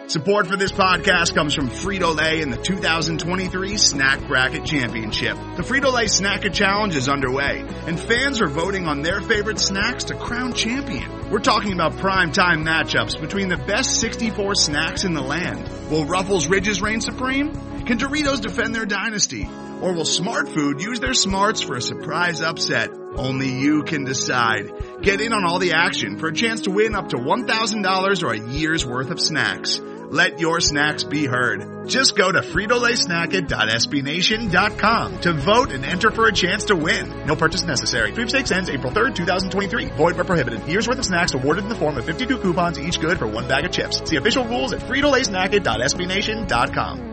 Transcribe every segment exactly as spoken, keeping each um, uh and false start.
Support for this podcast comes from Frito-Lay and the two thousand twenty-three Snack Bracket Championship. The Frito-Lay Snack-It Challenge is underway, and fans are voting on their favorite snacks to crown champion. We're talking about prime-time matchups between the best sixty-four snacks in the land. Will Ruffles Ridges reign supreme? Can Doritos defend their dynasty? Or will Smart Food use their smarts for a surprise upset? Only you can decide. Get in on all the action for a chance to win up to one thousand dollars or a year's worth of snacks. Let your snacks be heard. Just go to Frito Lay Snack It dot S B Nation dot com to vote and enter for a chance to win. No purchase necessary. Sweepstakes ends April third, twenty twenty-three. Void where prohibited. Year's worth of snacks awarded in the form of fifty-two coupons, each good for one bag of chips. See official rules at Frito Lay Snack It dot S B Nation dot com.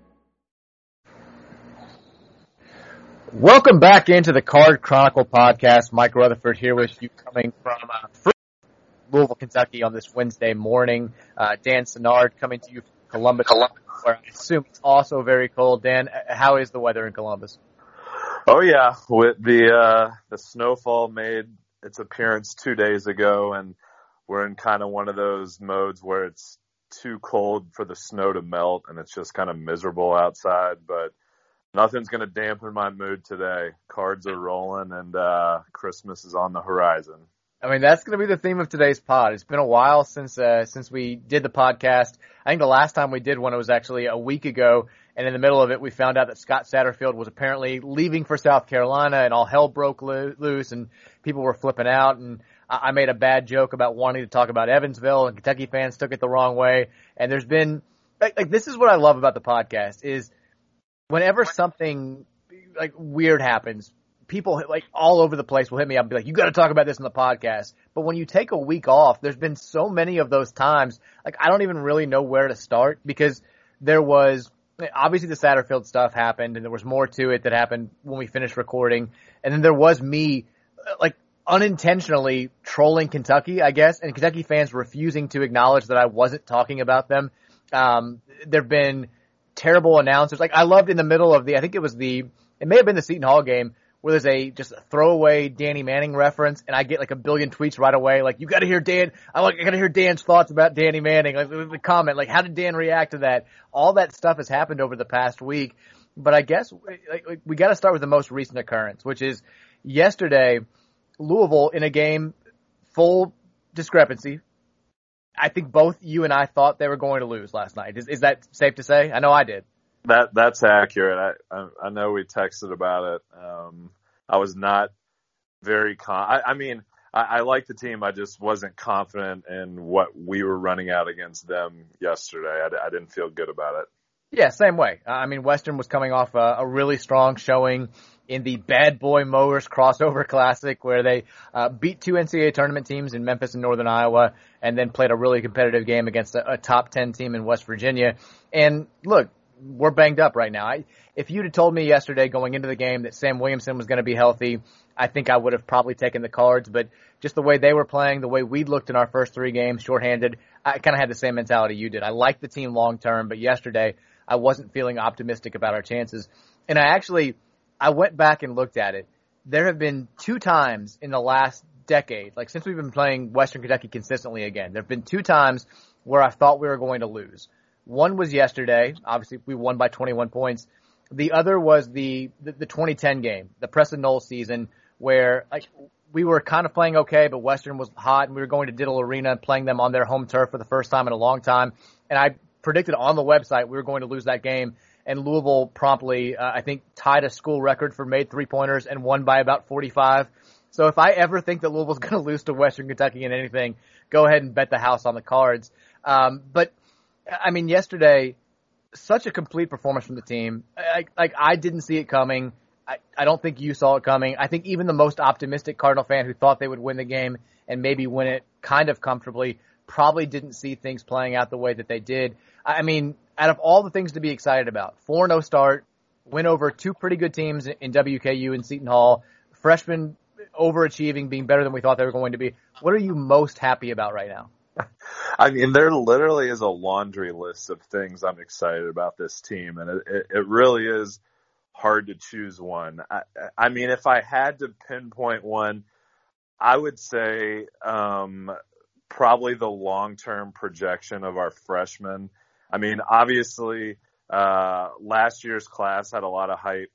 Welcome back into the Card Chronicle podcast. Mike Rutherford here with you, coming from uh, Louisville, Kentucky on this Wednesday morning. Uh, Dan Senard coming to you from Columbus, Columbus, where I assume it's also very cold. Dan, how is the weather in Columbus? Oh yeah, with the uh, the snowfall made its appearance two days ago, and we're in kind of one of those modes where it's too cold for the snow to melt, and it's just kind of miserable outside, but nothing's going to dampen my mood today. Cards are rolling, and uh, Christmas is on the horizon. I mean, that's going to be the theme of today's pod. It's been a while since uh, since we did the podcast. I think the last time we did one, it was actually a week ago, and in the middle of it, we found out that Scott Satterfield was apparently leaving for South Carolina, and all hell broke lo- loose, and people were flipping out, and I-, I made a bad joke about wanting to talk about Evansville, and Kentucky fans took it the wrong way, and there's been like, like this is what I love about the podcast is whenever something like weird happens, people like all over the place will hit me up and be like, you got to talk about this in the podcast. But when you take a week off, there's been so many of those times, like I don't even really know where to start, because there was obviously the Satterfield stuff happened, and there was more to it that happened when we finished recording. And then there was me like unintentionally trolling Kentucky, I guess, and Kentucky fans refusing to acknowledge that I wasn't talking about them. Um, there've been terrible announcers. Like I loved in the middle of the, I think it was the, it may have been the Seton Hall game, where there's a just a throwaway Danny Manning reference, and I get like a billion tweets right away, like you got to hear Dan. I like I got to hear Dan's thoughts about Danny Manning. Like the comment, like how did Dan react to that? All that stuff has happened over the past week, but I guess like, like, we got to start with the most recent occurrence, which is yesterday, Louisville in a game full discrepancy. I think both you and I thought they were going to lose last night. Is, is that safe to say? I know I did. That that's accurate. I I, I know we texted about it. Um, I was not very con. I, I mean, I, I like the team. I just wasn't confident in what we were running out against them yesterday. I, I didn't feel good about it. Yeah, same way. I mean, Western was coming off a, a really strong showing in the Bad Boy Mowers Crossover Classic, where they uh, beat two N C double A tournament teams in Memphis and Northern Iowa, and then played a really competitive game against a, a top ten team in West Virginia. And look, we're banged up right now. I, if you'd have told me yesterday going into the game that Sam Williamson was going to be healthy, I think I would have probably taken the Cards. But just the way they were playing, the way we looked in our first three games, shorthanded, I kind of had the same mentality you did. I like the team long term, but yesterday I wasn't feeling optimistic about our chances. And I actually, I went back and looked at it. There have been two times in the last decade, like since we've been playing Western Kentucky consistently again, there have been two times where I thought we were going to lose. One was yesterday. Obviously, we won by twenty-one points. The other was the, the, the twenty ten game, the Preston Knowles season, where like we were kind of playing okay, but Western was hot, and we were going to Diddle Arena, playing them on their home turf for the first time in a long time. And I predicted on the website we were going to lose that game, and Louisville promptly, uh, I think, tied a school record for made three-pointers and won by about forty-five. So if I ever think that Louisville's going to lose to Western Kentucky in anything, go ahead and bet the house on the Cards. Um, but I mean, yesterday, such a complete performance from the team. I, like, I didn't see it coming. I, I don't think you saw it coming. I think even the most optimistic Cardinal fan who thought they would win the game and maybe win it kind of comfortably probably didn't see things playing out the way that they did. I mean, out of all the things to be excited about, four and oh start, win over two pretty good teams in W K U and Seton Hall, freshmen overachieving, being better than we thought they were going to be. What are you most happy about right now? I mean, there literally is a laundry list of things I'm excited about this team, and it, it really is hard to choose one. I, I mean, if I had to pinpoint one, I would say um, probably the long-term projection of our freshmen. I mean, obviously, uh, last year's class had a lot of hype.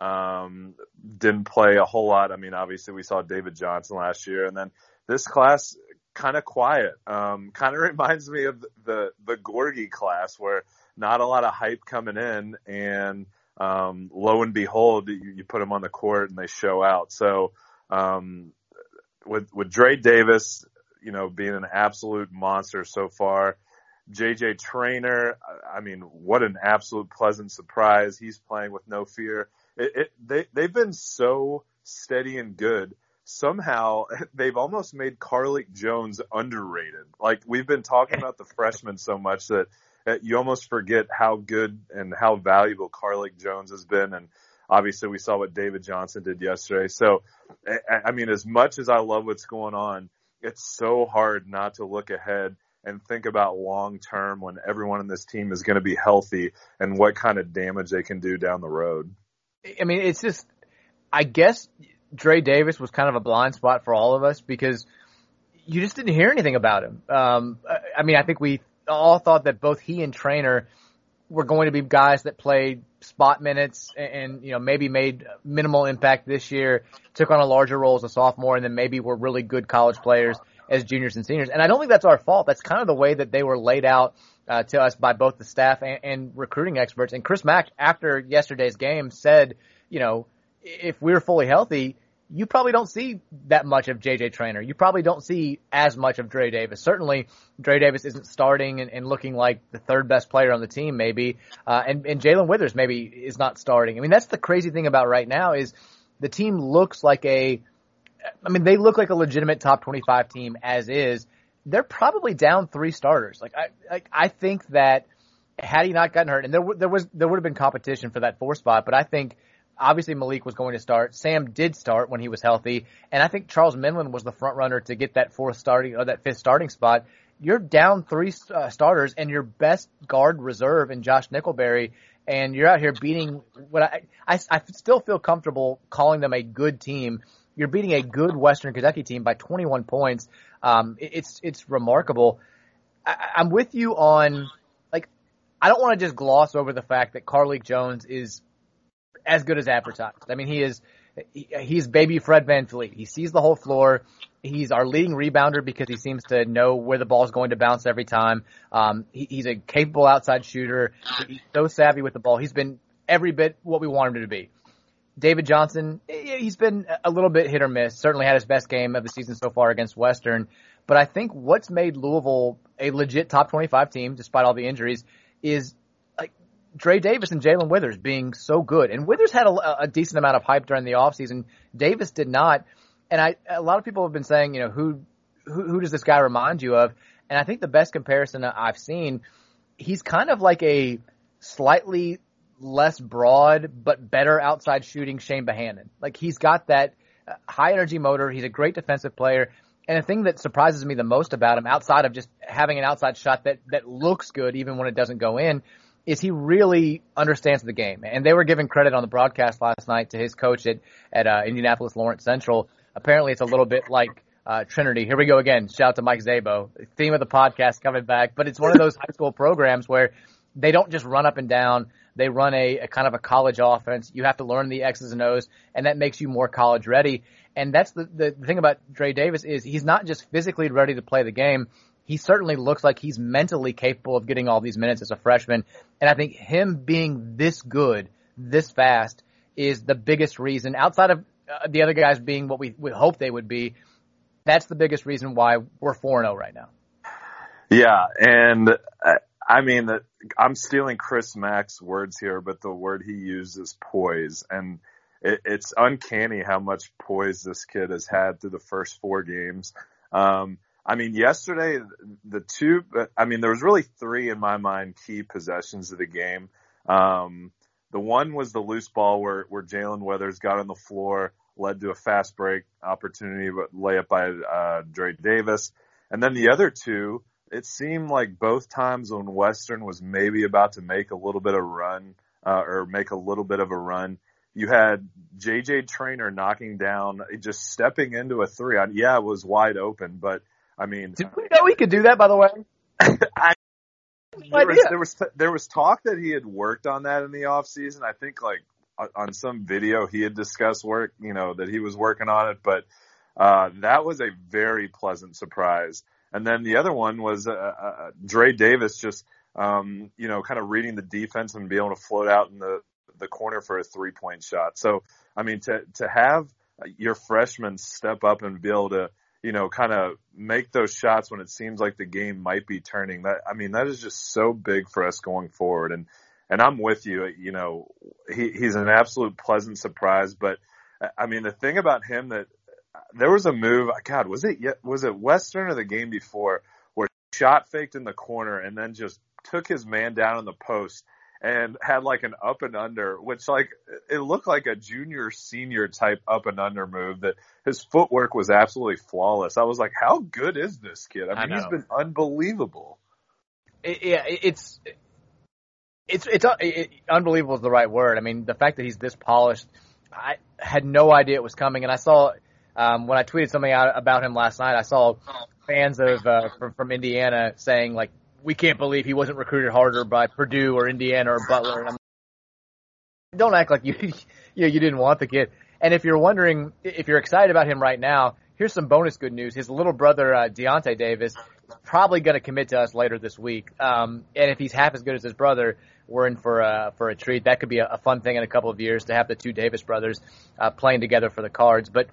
Um, didn't play a whole lot. I mean, obviously we saw David Johnson last year, and then this class kind of quiet. Um, kind of reminds me of the, the Gorgie class where not a lot of hype coming in, and, um, lo and behold, you, you put them on the court and they show out. So, um, with, with Dre Davis, you know, being an absolute monster so far, J J Traynor, I mean, what an absolute pleasant surprise. He's playing with no fear. It, it, they, they've been so steady and good. Somehow they've almost made Carlik Jones underrated. Like, we've been talking about the freshmen so much that, that you almost forget how good and how valuable Carlik Jones has been. And obviously we saw what David Johnson did yesterday. So, I, I mean, as much as I love what's going on, it's so hard not to look ahead and think about long term when everyone in this team is going to be healthy and what kind of damage they can do down the road. I mean, it's just, I guess Dre Davis was kind of a blind spot for all of us because you just didn't hear anything about him. Um, I mean, I think we all thought that both he and Traynor were going to be guys that played spot minutes and, and, you know, maybe made minimal impact this year, took on a larger role as a sophomore, and then maybe were really good college players as juniors and seniors. And I don't think that's our fault. That's kind of the way that they were laid out uh, to us by both the staff and, and recruiting experts. And Chris Mack, after yesterday's game, said, you know, if we're fully healthy, you probably don't see that much of J J Traynor. You probably don't see as much of Dre Davis. Certainly, Dre Davis isn't starting and, and looking like the third best player on the team, maybe. Uh, and, and Jalen Withers maybe is not starting. I mean, that's the crazy thing about right now is the team looks like a, I mean, they look like a legitimate top twenty-five team as is. They're probably down three starters. Like I, like I think that had he not gotten hurt, and there there was there would have been competition for that four spot, but I think obviously Malik was going to start. Sam did start when he was healthy, and I think Charles Minlin was the front runner to get that fourth starting or that fifth starting spot. You're down three uh, starters, and your best guard reserve in Josh Nickelberry, and you're out here beating what I, I I still feel comfortable calling them a good team. You're beating a good Western Kentucky team by twenty-one points. Um, it, it's it's remarkable. I, I'm with you on, like, I don't want to just gloss over the fact that Carlik Jones is as good as advertised. I mean, he is he, he's baby Fred VanVleet. He sees the whole floor. He's our leading rebounder because he seems to know where the ball is going to bounce every time. Um, he, he's a capable outside shooter. He's so savvy with the ball. He's been every bit what we want him to be. David Johnson, he's been a little bit hit or miss, certainly had his best game of the season so far against Western. But I think what's made Louisville a legit top twenty-five team, despite all the injuries, is like Dre Davis and Jalen Withers being so good. And Withers had a, a decent amount of hype during the offseason. Davis did not. And I, a lot of people have been saying, you know, who, who, who does this guy remind you of? And I think the best comparison I've seen, he's kind of like a slightly less broad but better outside shooting Shane Bohannon. Like, he's got that high energy motor. He's a great defensive player. And the thing that surprises me the most about him, outside of just having an outside shot that, that looks good even when it doesn't go in, is he really understands the game. And they were giving credit on the broadcast last night to his coach at, at uh, Indianapolis Lawrence Central. Apparently it's a little bit like uh, Trinity. Here we go again. Shout out to Mike Szabo. Theme of the podcast coming back. But it's one of those high school programs where they don't just run up and down. They run a, a kind of a college offense. You have to learn the X's and O's, and that makes you more college ready. And that's the, the thing about Dre Davis is he's not just physically ready to play the game. He certainly looks like he's mentally capable of getting all these minutes as a freshman. And I think him being this good, this fast, is the biggest reason, outside of uh, the other guys being what we would hope they would be, that's the biggest reason why we're four and oh right now. Yeah, and uh, I mean, that I'm stealing Chris Mack's words here, but the word he used is poise. And it, it's uncanny how much poise this kid has had through the first four games. Um, I mean, yesterday, the two, I mean, there was really three in my mind key possessions of the game. Um, the one was the loose ball where, where Jalen Withers got on the floor, led to a fast break opportunity, but layup by uh, Dre Davis. And then the other two, it seemed like both times when Western was maybe about to make a little bit of run, uh, or make a little bit of a run, you had J J Traynor knocking down, just stepping into a three. Yeah, it was wide open, but I mean, did we know he could do that, by the way? I, no there, was, idea. there was there was talk that he had worked on that in the off season. I think like on some video he had discussed work, you know, that he was working on it, but uh, that was a very pleasant surprise. And then the other one was uh, uh, Dre Davis just, um, you know, kind of reading the defense and be able to float out in the, the corner for a three point shot. So, I mean, to, to have your freshmen step up and be able to, you know, kind of make those shots when it seems like the game might be turning, that, I mean, that is just so big for us going forward. And, and I'm with you, you know, he, he's an absolute pleasant surprise, but I mean, the thing about him that, there was a move, God, was it was it Western or the game before, where he shot faked in the corner and then just took his man down in the post and had like an up and under, which like it looked like a junior senior type up and under move that his footwork was absolutely flawless. I was like, how good is this kid? I mean, I he's been unbelievable. It, yeah, it's it's it's it, unbelievable is the right word. I mean, the fact that he's this polished, I had no idea it was coming, and I saw. Um, when I tweeted something out about him last night, I saw fans of uh, from, from Indiana saying, like, we can't believe he wasn't recruited harder by Purdue or Indiana or Butler. And I'm like, don't act like you, you you didn't want the kid. And if you're wondering, if you're excited about him right now, here's some bonus good news. His little brother, uh, Deontay Davis, is probably going to commit to us later this week. Um, and if he's half as good as his brother, we're in for a, for a treat. That could be a, a fun thing in a couple of years to have the two Davis brothers uh, playing together for the Cards. But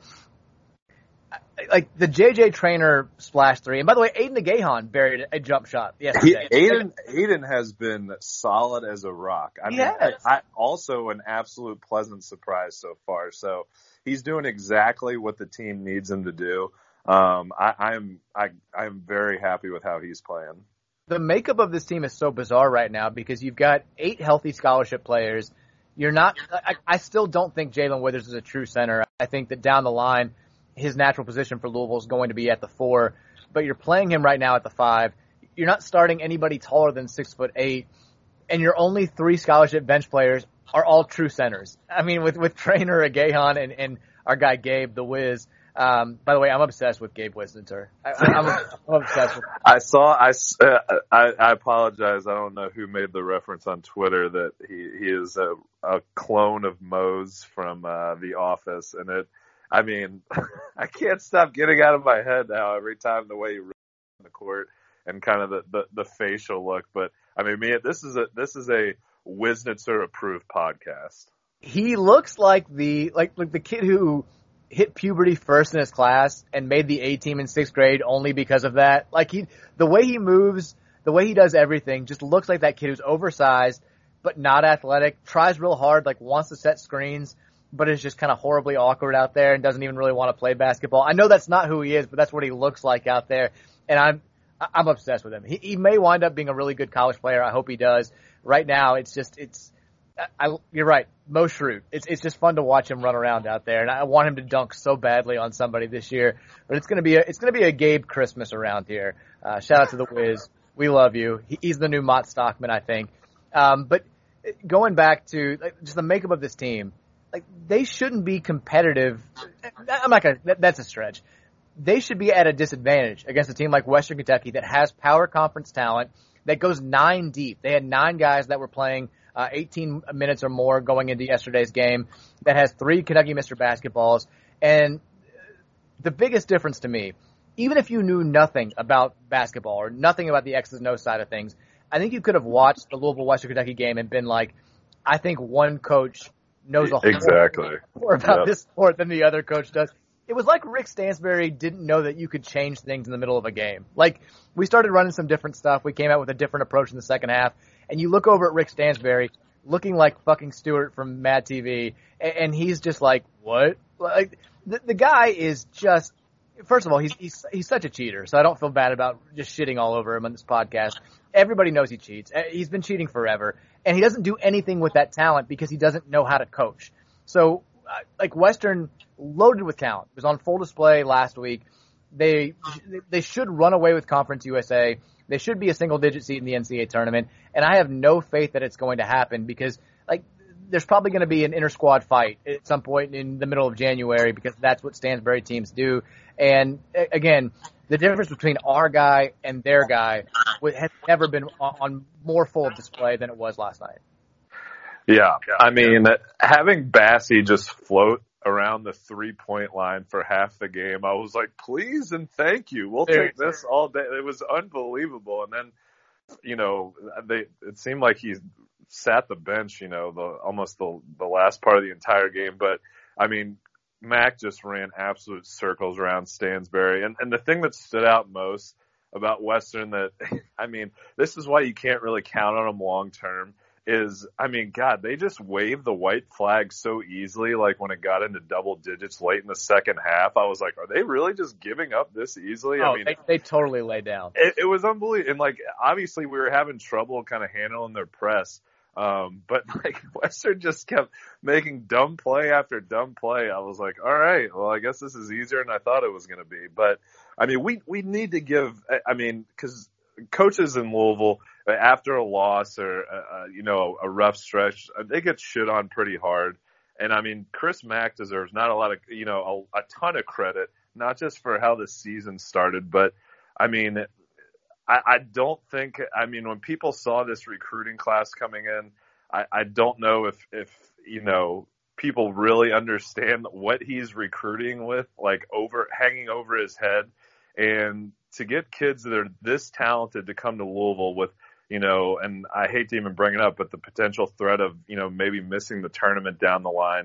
like the J J Traynor splash three, and by the way, Aiden Agahan buried a jump shot yesterday. He, Aiden, Aiden has been solid as a rock. I mean, yes. I, I, also an absolute pleasant surprise so far. So he's doing exactly what the team needs him to do. Um, I, I'm I, I'm very happy with how he's playing. The makeup of this team is so bizarre right now because you've got eight healthy scholarship players. You're not. I, I still don't think Jalen Withers is a true center. I think that down the line, his natural position for Louisville is going to be at the four, but you're playing him right now at the five. You're not starting anybody taller than six foot eight, and your only three scholarship bench players are all true centers. I mean, with with Traynor, Agahan, and and our guy Gabe the Wiz. Um, by the way, I'm obsessed with Gabe Wisnenter. I, I'm, I'm obsessed with him. I saw. I, uh, I I apologize. I don't know who made the reference on Twitter that he he is a, a clone of Mose from uh, The Office, and it. I mean, I can't stop getting out of my head now every time the way he runs on the court and kind of the, the, the facial look. But I mean, me, this is a this is a Wisnitzer approved podcast. He looks like the like like the kid who hit puberty first in his class and made the A team in sixth grade only because of that. Like he, the way he moves, the way he does everything, just looks like that kid who's oversized but not athletic. Tries real hard, like wants to set screens, but is just kind of horribly awkward out there and doesn't even really want to play basketball. I know that's not who he is, but that's what he looks like out there. And I'm, I'm obsessed with him. He, he may wind up being a really good college player. I hope he does. Right now, it's just, it's, I, you're right. Mo Shrewd. It's, it's just fun to watch him run around out there. And I want him to dunk so badly on somebody this year, but it's going to be a, it's going to be a Gabe Christmas around here. Uh, shout out to the Wiz. We love you. He, he's the new Mott Stockman, I think. Um, but going back to like, just the makeup of this team, like, they shouldn't be competitive. I'm not gonna, that, that's a stretch. They should be at a disadvantage against a team like Western Kentucky that has power conference talent, that goes nine deep. They had nine guys that were playing uh, eighteen minutes or more going into yesterday's game, that has three Kentucky Mister basketballs. And the biggest difference to me, even if you knew nothing about basketball or nothing about the X's and O's side of things, I think you could have watched the Louisville Western Kentucky game and been like, I think one coach knows a whole exactly lot more about yep. this sport than the other coach does. It was like Rick Stansbury didn't know that you could change things in the middle of a game. Like, we started running some different stuff. We came out with a different approach in the second half. And you look over at Rick Stansbury, looking like fucking Stewart from Mad T V, and, and he's just like, what? Like, the, the guy is just, first of all, he's, he's he's such a cheater, so I don't feel bad about just shitting all over him on this podcast. Everybody knows he cheats. He's been cheating forever. And he doesn't do anything with that talent because he doesn't know how to coach. So, like, Western, loaded with talent. It was on full display last week. They they should run away with Conference U S A. They should be a single-digit seed in the N C double A tournament. And I have no faith that it's going to happen because, like, there's probably going to be an inter-squad fight at some point in the middle of January because that's what Stansbury teams do. And, again, the difference between our guy and their guy has never been on, on more full display than it was last night. Yeah, I mean, having Bassey just float around the three-point line for half the game, I was like, please and thank you. We'll take this all day. It was unbelievable. And then, you know, they it seemed like he sat the bench, you know, the almost the the last part of the entire game. But, I mean, Mac just ran absolute circles around Stansbury. And, and the thing that stood out most about Western that, I mean, this is why you can't really count on them long term, is, I mean, God, they just waved the white flag so easily. Like when it got into double digits late in the second half, I was like, are they really just giving up this easily? Oh, I mean, they, they totally laid down. It, it was unbelievable. And like, obviously we were having trouble kind of handling their press. Um, but like Western just kept making dumb play after dumb play. I was like, all right, well, I guess this is easier than I thought it was going to be. But I mean, we, we need to give, I mean, cause coaches in Louisville, after a loss or, uh, you know, a rough stretch, they get shit on pretty hard. And, I mean, Chris Mack deserves not a lot of, you know, a, a ton of credit, not just for how the season started, but, I mean, I, I don't think – I mean, when people saw this recruiting class coming in, I, I don't know if, if, you know, people really understand what he's recruiting with, like, over hanging over his head. And to get kids that are this talented to come to Louisville with, you know, and I hate to even bring it up, but the potential threat of, you know, maybe missing the tournament down the line,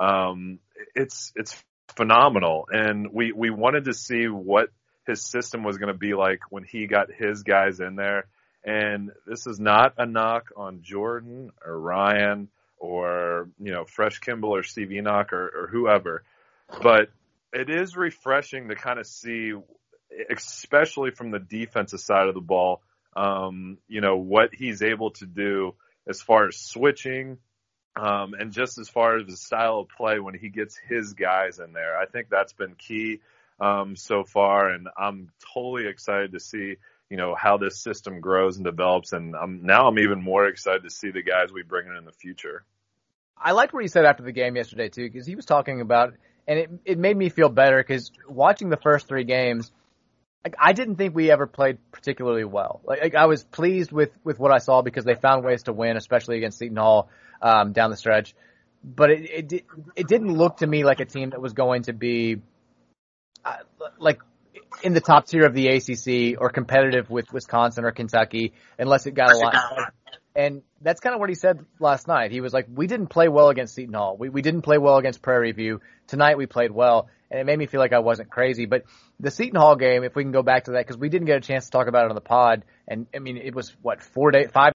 um, it's it's phenomenal. And we, we wanted to see what his system was going to be like when he got his guys in there. And this is not a knock on Jordan or Ryan or, you know, Fresh Kimball or Steve Enoch or, or whoever, but it is refreshing to kind of see, especially from the defensive side of the ball, um, you know, what he's able to do as far as switching, um, and just as far as his style of play when he gets his guys in there. I think that's been key, um, so far, and I'm totally excited to see, you know, how this system grows and develops, and I'm, now I'm even more excited to see the guys we bring in in the future. I liked what he said after the game yesterday, too, because he was talking about, and it, it made me feel better, because watching the first three games, Like, I didn't think we ever played particularly well. Like, like I was pleased with, with what I saw because they found ways to win, especially against Seton Hall um, down the stretch. But it, it it didn't look to me like a team that was going to be uh, like in the top tier of the A C C or competitive with Wisconsin or Kentucky unless it got a lot. And that's kind of what he said last night. He was like, we didn't play well against Seton Hall. We we didn't play well against Prairie View. Tonight we played well. And it made me feel like I wasn't crazy. But the Seton Hall game, if we can go back to that, because we didn't get a chance to talk about it on the pod. And, I mean, it was, what, four days, five,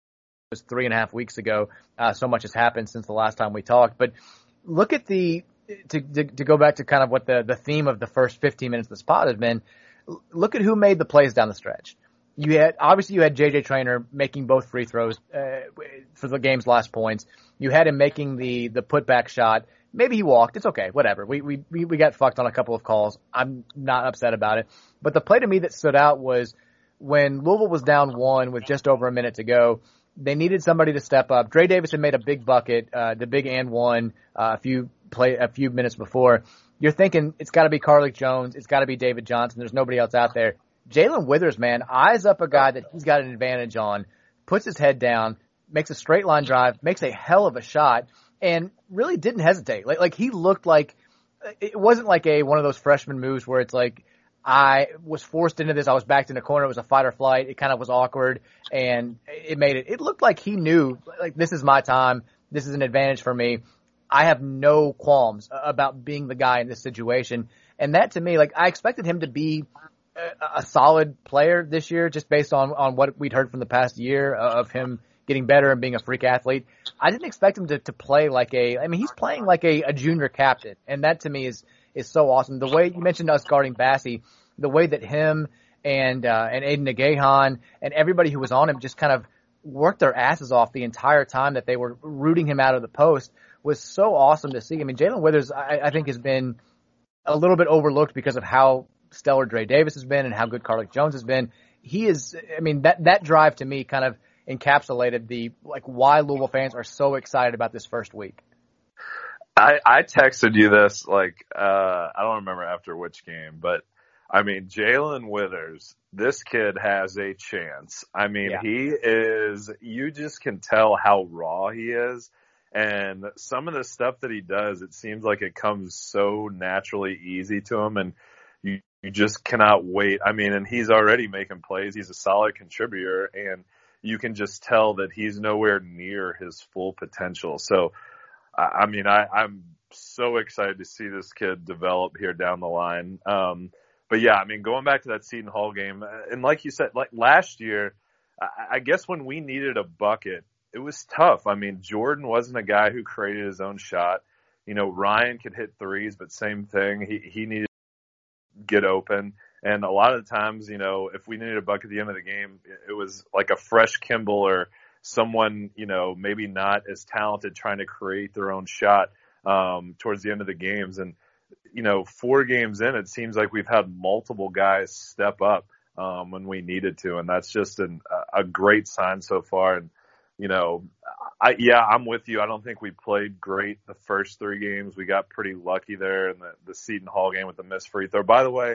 it was three and a half weeks ago. Uh, so much has happened since the last time we talked. But look at the, to, to, to go back to kind of what the, the theme of the first fifteen minutes of this pod has been, look at who made the plays down the stretch. You had, obviously you had J J Traynor making both free throws uh, for the game's last points. You had him making the, the putback shot. Maybe he walked. It's okay. Whatever. We, we, we got fucked on a couple of calls. I'm not upset about it. But the play to me that stood out was when Louisville was down one with just over a minute to go, they needed somebody to step up. Dre Davis had made a big bucket, uh, the big and one, uh, a few play, a few minutes before. You're thinking it's gotta be Carlik Jones. It's gotta be David Johnson. There's nobody else out there. Jalen Withers, man, eyes up a guy that he's got an advantage on, puts his head down, makes a straight line drive, makes a hell of a shot. And really didn't hesitate. Like, like he looked like it wasn't like a one of those freshman moves where it's like I was forced into this. I was backed in a corner. It was a fight or flight. It kind of was awkward, and it made it. It looked like he knew, like, this is my time. This is an advantage for me. I have no qualms about being the guy in this situation. And that to me, like, I expected him to be a, a solid player this year, just based on on what we'd heard from the past year of him getting better and being a freak athlete. I didn't expect him to, to play like a, I mean, he's playing like a, a junior captain. And that to me is, is so awesome. The way you mentioned us guarding Bassey, the way that him and, uh, and Aiden Nagahan and everybody who was on him just kind of worked their asses off the entire time that they were rooting him out of the post was so awesome to see. I mean, Jalen Withers, I, I think has been a little bit overlooked because of how stellar Dre Davis has been and how good Carlik Jones has been. He is, I mean, that, that drive to me kind of encapsulated the, like, why Louisville fans are so excited about this first week. I, I texted you this, like, uh, I don't remember after which game, but I mean, Jalen Withers, this kid has a chance. I mean, yeah. he is, you just can tell how raw he is. And some of the stuff that he does, it seems like it comes so naturally easy to him. And you, you just cannot wait. I mean, and he's already making plays. He's a solid contributor. And you can just tell that he's nowhere near his full potential. So, I mean, I, I'm so excited to see this kid develop here down the line. Um, But yeah, I mean, going back to that Seton Hall game, and like you said, like last year, I guess when we needed a bucket, it was tough. I mean, Jordan wasn't a guy who created his own shot. You know, Ryan could hit threes, but same thing. He he needed to get open. And a lot of the times, you know, if we needed a bucket at the end of the game, it was like a fresh Kimball or someone, you know, maybe not as talented trying to create their own shot um, towards the end of the games. And you know, four games in, it seems like we've had multiple guys step up um, when we needed to, and that's just an, a great sign so far. And you know, I, yeah, I'm with you. I don't think we played great the first three games. We got pretty lucky there in the, the Seton Hall game with the missed free throw. By the way,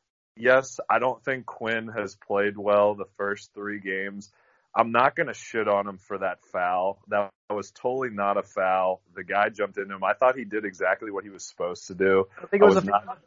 yes, I don't think Quinn has played well the first three games. I'm not going to shit on him for that foul. That was totally not a foul. The guy jumped into him. I thought he did exactly what he was supposed to do. I think it was, was a not. foul.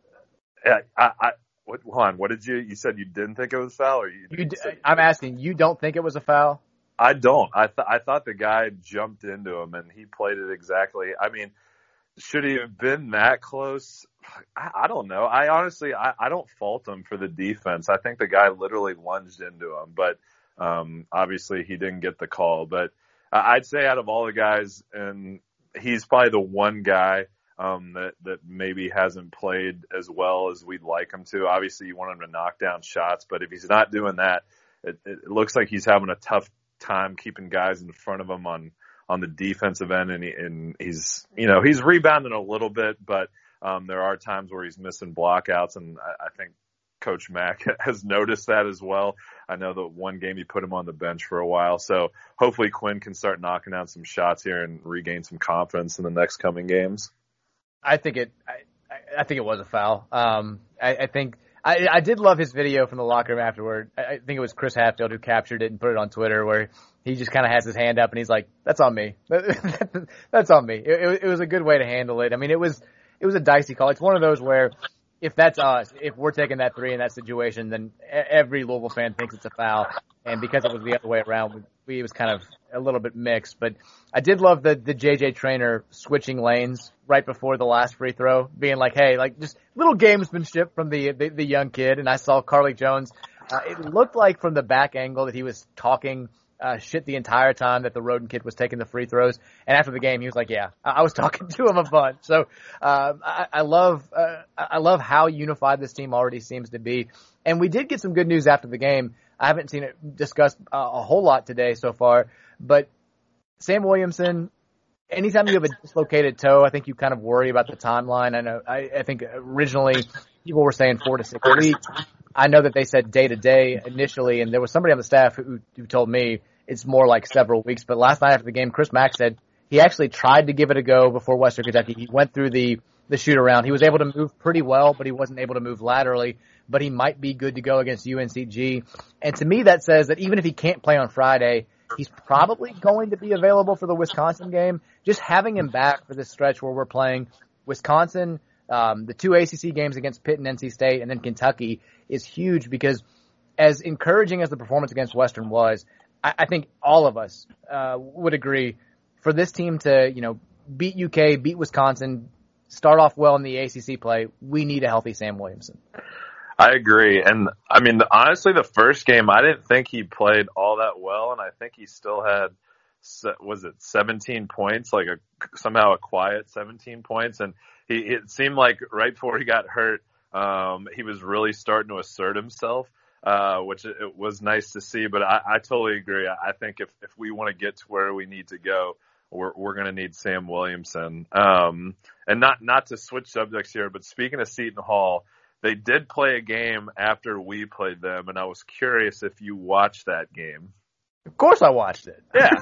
I, I, what, hold on. What did you? You said you didn't think it was a foul, or you? you d- I'm asking. You don't think it was a foul? I don't. I th- I thought the guy jumped into him and he played it exactly. I mean, should he have been that close? I, I don't know. I honestly, I, I don't fault him for the defense. I think the guy literally lunged into him, but. Um, obviously he didn't get the call, but I'd say out of all the guys, and he's probably the one guy, um, that, that maybe hasn't played as well as we'd like him to. Obviously you want him to knock down shots, but if he's not doing that, it, it looks like he's having a tough time keeping guys in front of him on, on the defensive end. And, he, and he's, you know, he's rebounding a little bit, but, um, there are times where he's missing blockouts, and I, I think, Coach Mack has noticed that as well. I know that one game he put him on the bench for a while. So hopefully Quinn can start knocking down some shots here and regain some confidence in the next coming games. I think it, I, I think it was a foul. Um, I, I think I, I did love his video from the locker room afterward. I, I think it was Chris Hatfield who captured it and put it on Twitter, where he just kind of has his hand up and he's like, that's on me. That's on me. It, it, it was a good way to handle it. I mean, it was, it was a dicey call. It's one of those where, if that's us, if we're taking that three in that situation, then every Louisville fan thinks it's a foul. And because it was the other way around, we, it was kind of a little bit mixed. But I did love the, the J J Traynor switching lanes right before the last free throw, being like, hey, like just little gamesmanship from the, the, the young kid. And I saw Carlik Jones. Uh, it looked like from the back angle that he was talking Uh, shit the entire time that the Roden kid was taking the free throws. And after the game, he was like, yeah, I, I was talking to him a bunch. So, uh, I, I love, uh, I love how unified this team already seems to be. And we did get some good news after the game. I haven't seen it discussed uh, a whole lot today so far, but Sam Williamson, anytime you have a dislocated toe, I think you kind of worry about the timeline. I know, I, I think originally people were saying four to six weeks. I know that they said day to day initially, and there was somebody on the staff who, who told me it's more like several weeks. But last night after the game, Chris Mack said he actually tried to give it a go before Western Kentucky. He went through the, the shoot around. He was able to move pretty well, but he wasn't able to move laterally. But he might be good to go against U N C G. And to me, that says that even if he can't play on Friday, he's probably going to be available for the Wisconsin game. Just having him back for this stretch where we're playing Wisconsin, um, the two A C C games against Pitt and N C State, and then Kentucky is huge, because as encouraging as the performance against Western was, I, I think all of us uh, would agree for this team to, you know, beat U K, beat Wisconsin, start off well in the A C C play, we need a healthy Sam Williamson. I agree. And I mean, honestly, the first game, I didn't think he played all that well. And I think he still had, was it seventeen points, like a, somehow a quiet seventeen points. And he, it seemed like right before he got hurt, um, he was really starting to assert himself, uh, which it, it was nice to see. But I, I totally agree. I, I think if, if we want to get to where we need to go, we're, we're going to need Sam Williamson. Um, and not, not to switch subjects here, but speaking of Seton Hall, they did play a game after we played them, and I was curious if you watched that game. Of course I watched it. Yeah.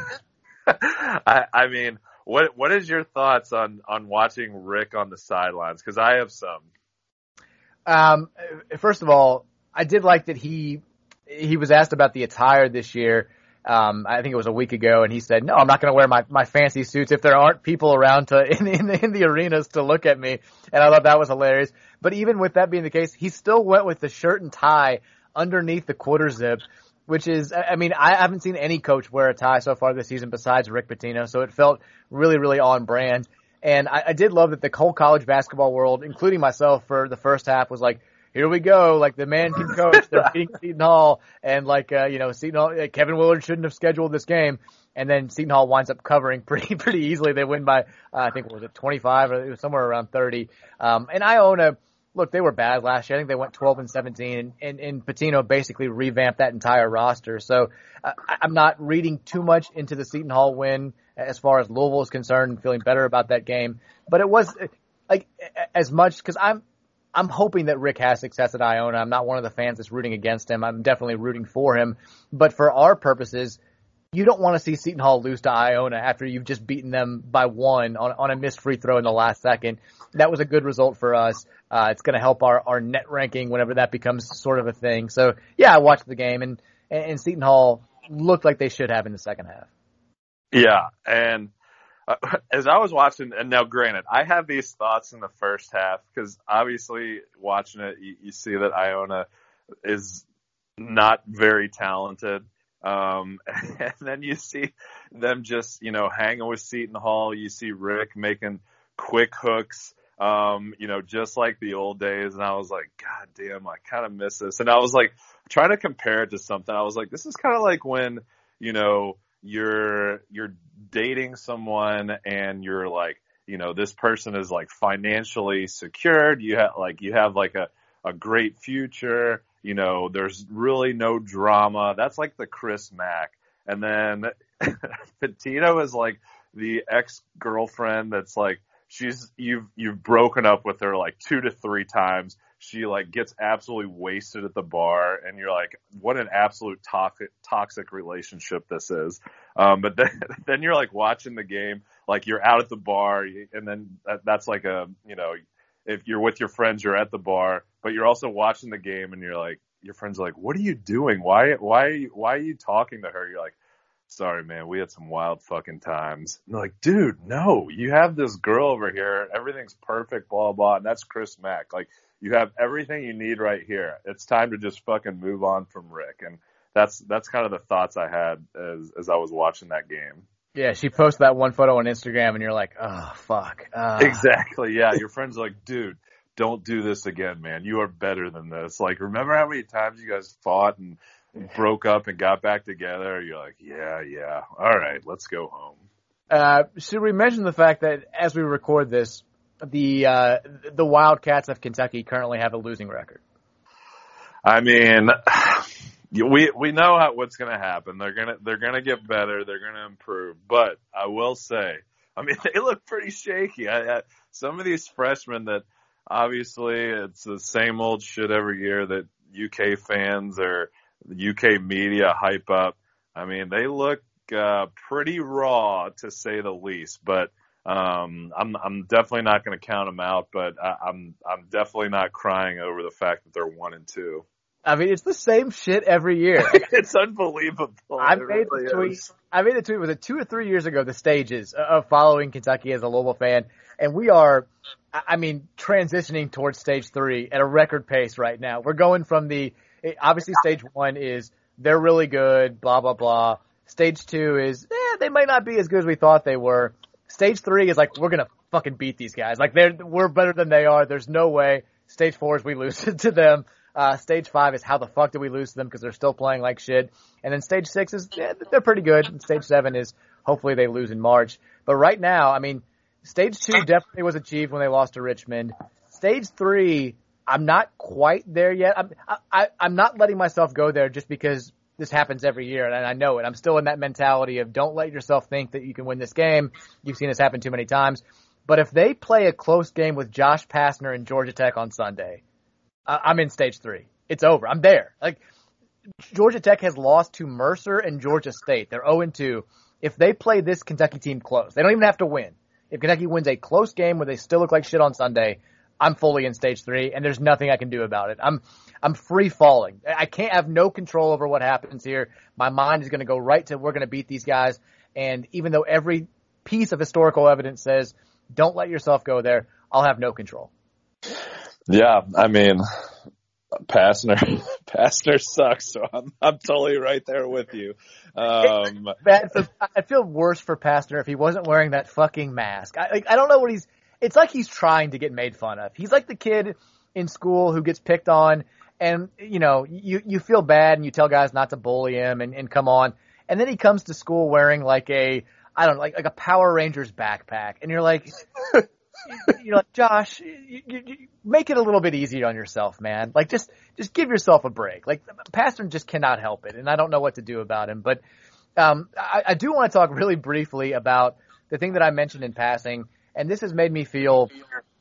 I, I mean, what what is your thoughts on, on watching Rick on the sidelines? Because I have some. Um, first of all, I did like that he he was asked about the attire this year. Um, I think it was a week ago, and he said, "No, I'm not going to wear my, my fancy suits if there aren't people around to in, in the in the arenas to look at me." And I thought that was hilarious. But even with that being the case, he still went with the shirt and tie underneath the quarter zip, which is, I mean, I haven't seen any coach wear a tie so far this season besides Rick Pitino, so it felt really, really on brand. And I, I did love that the whole college basketball world, including myself for the first half, was like, here we go, like the man can coach, they're beating Seton Hall, and like, uh, you know, Seton Hall, Kevin Willard shouldn't have scheduled this game, and then Seton Hall winds up covering pretty, pretty easily. They win by, uh, I think, what was it, twenty-five, or it was somewhere around thirty. Um, and Iona, look, they were bad last year. I think they went twelve and seventeen, and, and, and Pitino basically revamped that entire roster. So uh, I'm not reading too much into the Seton Hall win as far as Louisville is concerned and feeling better about that game. But it was, like, as much, because I'm, I'm hoping that Rick has success at Iona. I'm not one of the fans that's rooting against him. I'm definitely rooting for him. But for our purposes, you don't want to see Seton Hall lose to Iona after you've just beaten them by one on, on a missed free throw in the last second. That was a good result for us. Uh, it's going to help our, our net ranking whenever that becomes sort of a thing. So, yeah, I watched the game, and, and Seton Hall looked like they should have in the second half. Yeah, and uh, as I was watching, and now granted, I have these thoughts in the first half because obviously watching it, you, you see that Iona is not very talented. Um, and then you see them just, you know, hanging with Seton Hall. You see Rick making quick hooks, um, you know, just like the old days. And I was like, God damn, I kind of miss this. And I was like, trying to compare it to something. I was like, this is kind of like when, you know, you're, you're dating someone and you're like, you know, this person is like financially secured. You have like, you have like a, a great future. You know, there's really no drama. That's like the Chris Mack. And then Pitino is like the ex-girlfriend that's like, she's, you've, you've broken up with her like two to three times. She like gets absolutely wasted at the bar, and you're like, what an absolute toxic, toxic relationship this is. Um, but then, then you're like watching the game, like you're out at the bar, and then that, that's like a, you know, if you're with your friends, you're at the bar, but you're also watching the game, and you're like, your friends are like, what are you doing? Why, why, are you, why are you talking to her? You're like, sorry, man, we had some wild fucking times. And they're like, dude, no, you have this girl over here. Everything's perfect, blah, blah. And that's Chris Mack. Like, you have everything you need right here. It's time to just fucking move on from Rick. And that's, that's kind of the thoughts I had as, as I was watching that game. Yeah, she posted that one photo on Instagram, and you're like, oh, fuck. Uh. Exactly, yeah. Your friend's like, dude, don't do this again, man. You are better than this. Like, remember how many times you guys fought and broke up and got back together? You're like, yeah, yeah. All right, let's go home. Uh, should we mention the fact that as we record this, the uh, the Wildcats of Kentucky currently have a losing record? I mean, we we know how, what's going to happen. They're gonna they're gonna get better. They're gonna improve. But I will say, I mean, they look pretty shaky. I, I, some of these freshmen that obviously it's the same old shit every year that U K fans or the U K media hype up. I mean, they look uh, pretty raw to say the least. But um, I'm I'm definitely not going to count them out. But I, I'm I'm definitely not crying over the fact that they're one and two. I mean, it's the same shit every year. It's unbelievable. I it made really the tweet. is. I made the tweet. Was it two or three years ago? The stages of following Kentucky as a Louisville fan, and we are, I mean, transitioning towards stage three at a record pace right now. We're going from the obviously stage one is they're really good, blah blah blah. Stage two is eh, they might not be as good as we thought they were. Stage three is like we're gonna fucking beat these guys. Like they're we're better than they are. There's no way. Stage four is we lose to them. Uh, stage five is how the fuck did we lose to them because they're still playing like shit. And then stage six is, yeah, they're pretty good. And stage seven is hopefully they lose in March. But right now, I mean, stage two definitely was achieved when they lost to Richmond. Stage three, I'm not quite there yet. I'm, I, I'm not letting myself go there just because this happens every year and I know it. I'm still in that mentality of don't let yourself think that you can win this game. You've seen this happen too many times. But if they play a close game with Josh Pastner and Georgia Tech on Sunday, I'm in stage three. It's over. I'm there. Like, Georgia Tech has lost to Mercer and Georgia State. They're oh and two. If they play this Kentucky team close, they don't even have to win. If Kentucky wins a close game where they still look like shit on Sunday, I'm fully in stage three, and there's nothing I can do about it. I'm I'm free falling. I can't have no control over what happens here. My mind is going to go right to we're going to beat these guys, and even though every piece of historical evidence says don't let yourself go there, I'll have no control. Yeah, I mean, Pastner, Pastner sucks, so I'm I'm totally right there with you. Um, bad for, I feel worse for Pastner if he wasn't wearing that fucking mask. I like I don't know what he's. It's like he's trying to get made fun of. He's like the kid in school who gets picked on, and you know you you feel bad and you tell guys not to bully him and, and come on, and then he comes to school wearing like a I don't know like like a Power Rangers backpack, and you're like. You know, Josh, you, you, you make it a little bit easier on yourself, man. Like, just, just give yourself a break. Like, Pastor just cannot help it, and I don't know what to do about him. But um, I, I do want to talk really briefly about the thing that I mentioned in passing, and this has made me feel.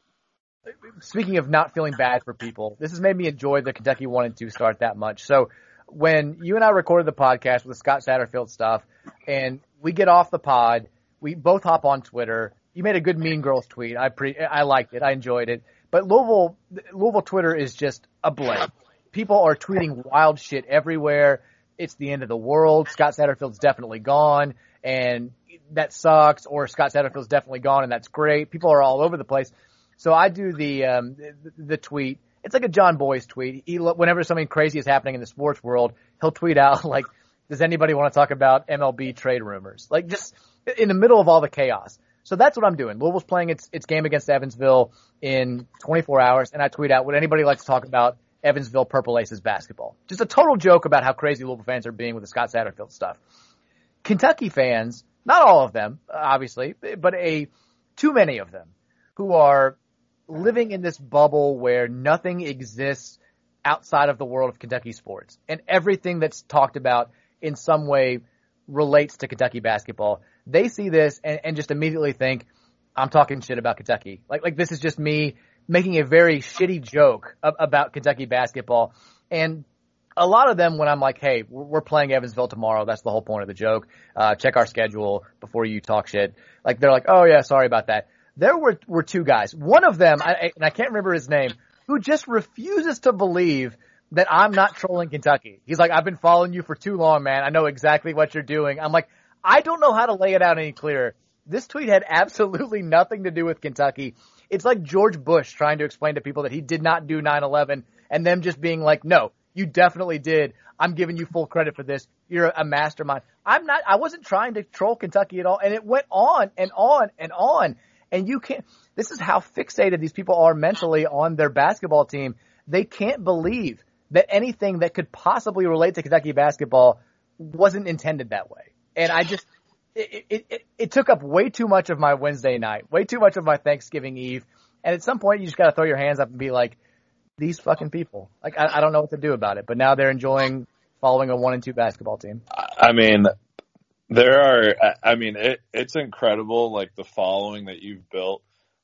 Speaking of not feeling bad for people, this has made me enjoy the Kentucky one and two start that much. So, when you and I recorded the podcast with the Scott Satterfield stuff, and we get off the pod, we both hop on Twitter. You made a good Mean Girls tweet. I pre- I liked it. I enjoyed it. But Louisville, Louisville Twitter is just ablaze. People are tweeting wild shit everywhere. It's the end of the world. Scott Satterfield's definitely gone, and that sucks. Or Scott Satterfield's definitely gone, and that's great. People are all over the place. So I do the um, the, the tweet. It's like a John Boyce tweet. He, whenever something crazy is happening in the sports world, he'll tweet out like, "Does anybody want to talk about M L B trade rumors?" Like just in the middle of all the chaos. So that's what I'm doing. Louisville's playing its its game against Evansville in twenty-four hours, and I tweet out, would anybody like to talk about Evansville Purple Aces basketball? Just a total joke about how crazy Louisville fans are being with the Scott Satterfield stuff. Kentucky fans, not all of them, obviously, but a too many of them, who are living in this bubble where nothing exists outside of the world of Kentucky sports, and everything that's talked about in some way relates to Kentucky basketball. They see this and, and just immediately think, I'm talking shit about Kentucky. Like, like this is just me making a very shitty joke of, about Kentucky basketball. And a lot of them, when I'm like, hey, we're playing Evansville tomorrow, that's the whole point of the joke. Uh, check our schedule before you talk shit. Like, they're like, oh yeah, sorry about that. There were, were two guys. One of them, I, and I can't remember his name, who just refuses to believe that I'm not trolling Kentucky. He's like, I've been following you for too long, man. I know exactly what you're doing. I'm like, I don't know how to lay it out any clearer. This tweet had absolutely nothing to do with Kentucky. It's like George Bush trying to explain to people that he did not do nine eleven and them just being like, no, you definitely did. I'm giving you full credit for this. You're a mastermind. I'm not, I wasn't trying to troll Kentucky at all. And it went on and on and on. And you can't, this is how fixated these people are mentally on their basketball team. They can't believe that anything that could possibly relate to Kentucky basketball wasn't intended that way. And I just, it, it, it, it took up way too much of my Wednesday night, way too much of my Thanksgiving Eve. And at some point, you just got to throw your hands up and be like, these fucking people. Like, I, I don't know what to do about it. But now they're enjoying following a one and two basketball team. I mean, there are, I mean, it, it's incredible, like the following that you've built,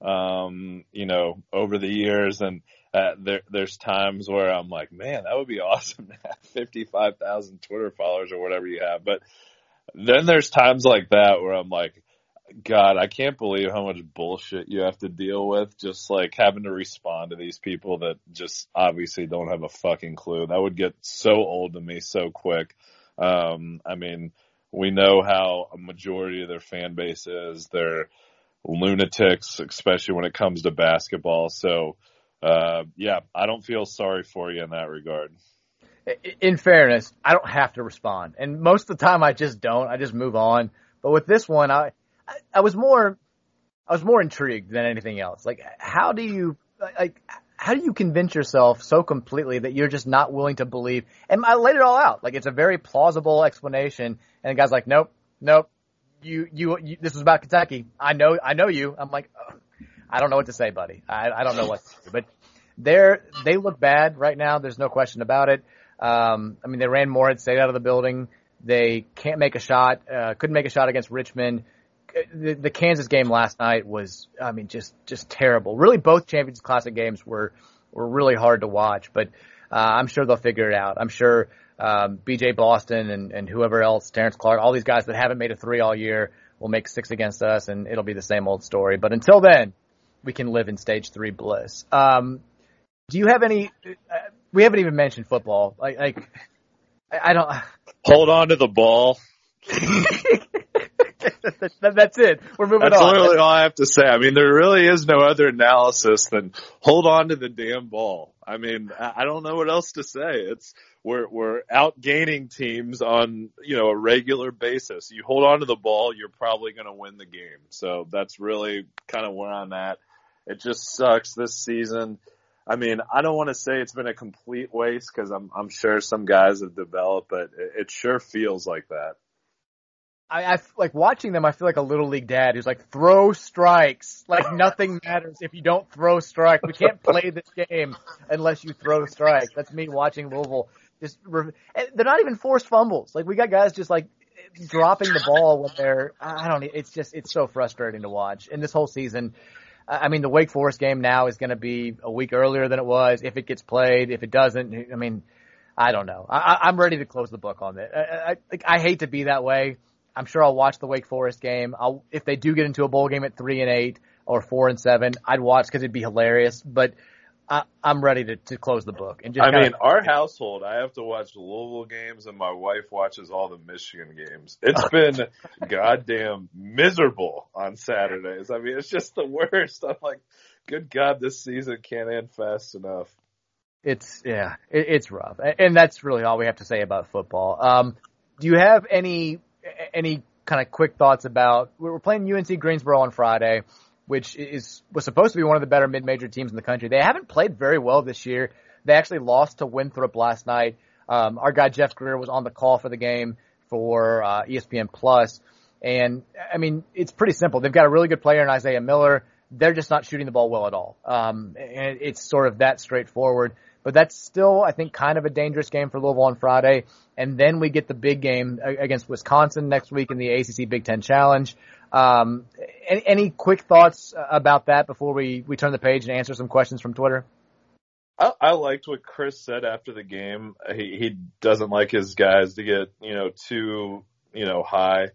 um, you know, over the years. And uh, there, there's times where I'm like, man, that would be awesome to have fifty-five thousand Twitter followers or whatever you have. But then there's times like that where I'm like, God, I can't believe how much bullshit you have to deal with just like having to respond to these people that just obviously don't have a fucking clue. That would get so old to me so quick. Um, I mean, we know how a majority of their fan base is. They're lunatics, especially when it comes to basketball. So, uh, yeah, I don't feel sorry for you in that regard. In fairness, I don't have to respond. And most of the time I just don't. I just move on. But with this one, I, I, I was more, I was more intrigued than anything else. Like, how do you, like, how do you convince yourself so completely that you're just not willing to believe? And I laid it all out. Like, it's a very plausible explanation. And the guy's like, nope, nope. You, you, you this was about Kentucky. I know, I know you. I'm like, oh, I don't know what to say, buddy. I, I don't know what to say. But they're, they look bad right now. There's no question about it. Um, I mean, they ran Moritz State out of the building. They can't make a shot, uh, couldn't make a shot against Richmond. The, the Kansas game last night was, I mean, just, just terrible. Really, both Champions Classic games were, were really hard to watch, but, uh, I'm sure they'll figure it out. I'm sure, um, B J Boston and, and whoever else, Terrence Clark, all these guys that haven't made a three all year will make six against us, and it'll be the same old story. But until then, we can live in stage three bliss. Um, do you have any? Uh, we haven't even mentioned football. Like, like I, I don't hold on to the ball. That's it. We're moving That's on. That's literally all I have to say. I mean, there really is no other analysis than hold on to the damn ball. I mean, I don't know what else to say. It's we're we're outgaining teams on, you know, a regular basis. You hold on to the ball, you're probably going to win the game. So that's really kind of where I'm at. It just sucks this season. I mean, I don't want to say it's been a complete waste because I'm I'm sure some guys have developed, but it, it sure feels like that. I, I like watching them. I feel like a little league dad who's like, throw strikes. Like nothing matters if you don't throw strikes. We can't play this game unless you throw strikes. That's me watching Louisville. Just they're not even forced fumbles. Like we got guys just like dropping the ball when they're. I don't. It's just it's so frustrating to watch. And this whole season, I mean, the Wake Forest game now is going to be a week earlier than it was if it gets played. If it doesn't, I mean, I don't know. I, I'm ready to close the book on it. I, I, like, I hate to be that way. I'm sure I'll watch the Wake Forest game. I'll, if they do get into a bowl game at three and eight or four and seven, I'd watch because it'd be hilarious. But I, I'm ready to, to close the book. And just I kinda, mean, our household, I have to watch Louisville games, and my wife watches all the Michigan games. It's been goddamn miserable on Saturdays. I mean, it's just the worst. I'm like, good God, this season can't end fast enough. It's yeah, it, it's rough, and that's really all we have to say about football. Um, do you have any? Any kind of quick thoughts about we're playing U N C Greensboro on Friday, which is was supposed to be one of the better mid-major teams in the country. They haven't played very well this year. They actually lost to Winthrop last night. Um, our guy Jeff Greer was on the call for the game for uh, E S P N Plus, and I mean it's pretty simple. They've got a really good player in Isaiah Miller. They're just not shooting the ball well at all, um, and it's sort of that straightforward. But that's still, I think, kind of a dangerous game for Louisville on Friday. And then we get the big game against Wisconsin next week in the A C C Big Ten Challenge. Um, any, any quick thoughts about that before we, we turn the page and answer some questions from Twitter? I, I liked what Chris said after the game. He, he doesn't like his guys to get, you know, too, you know, high.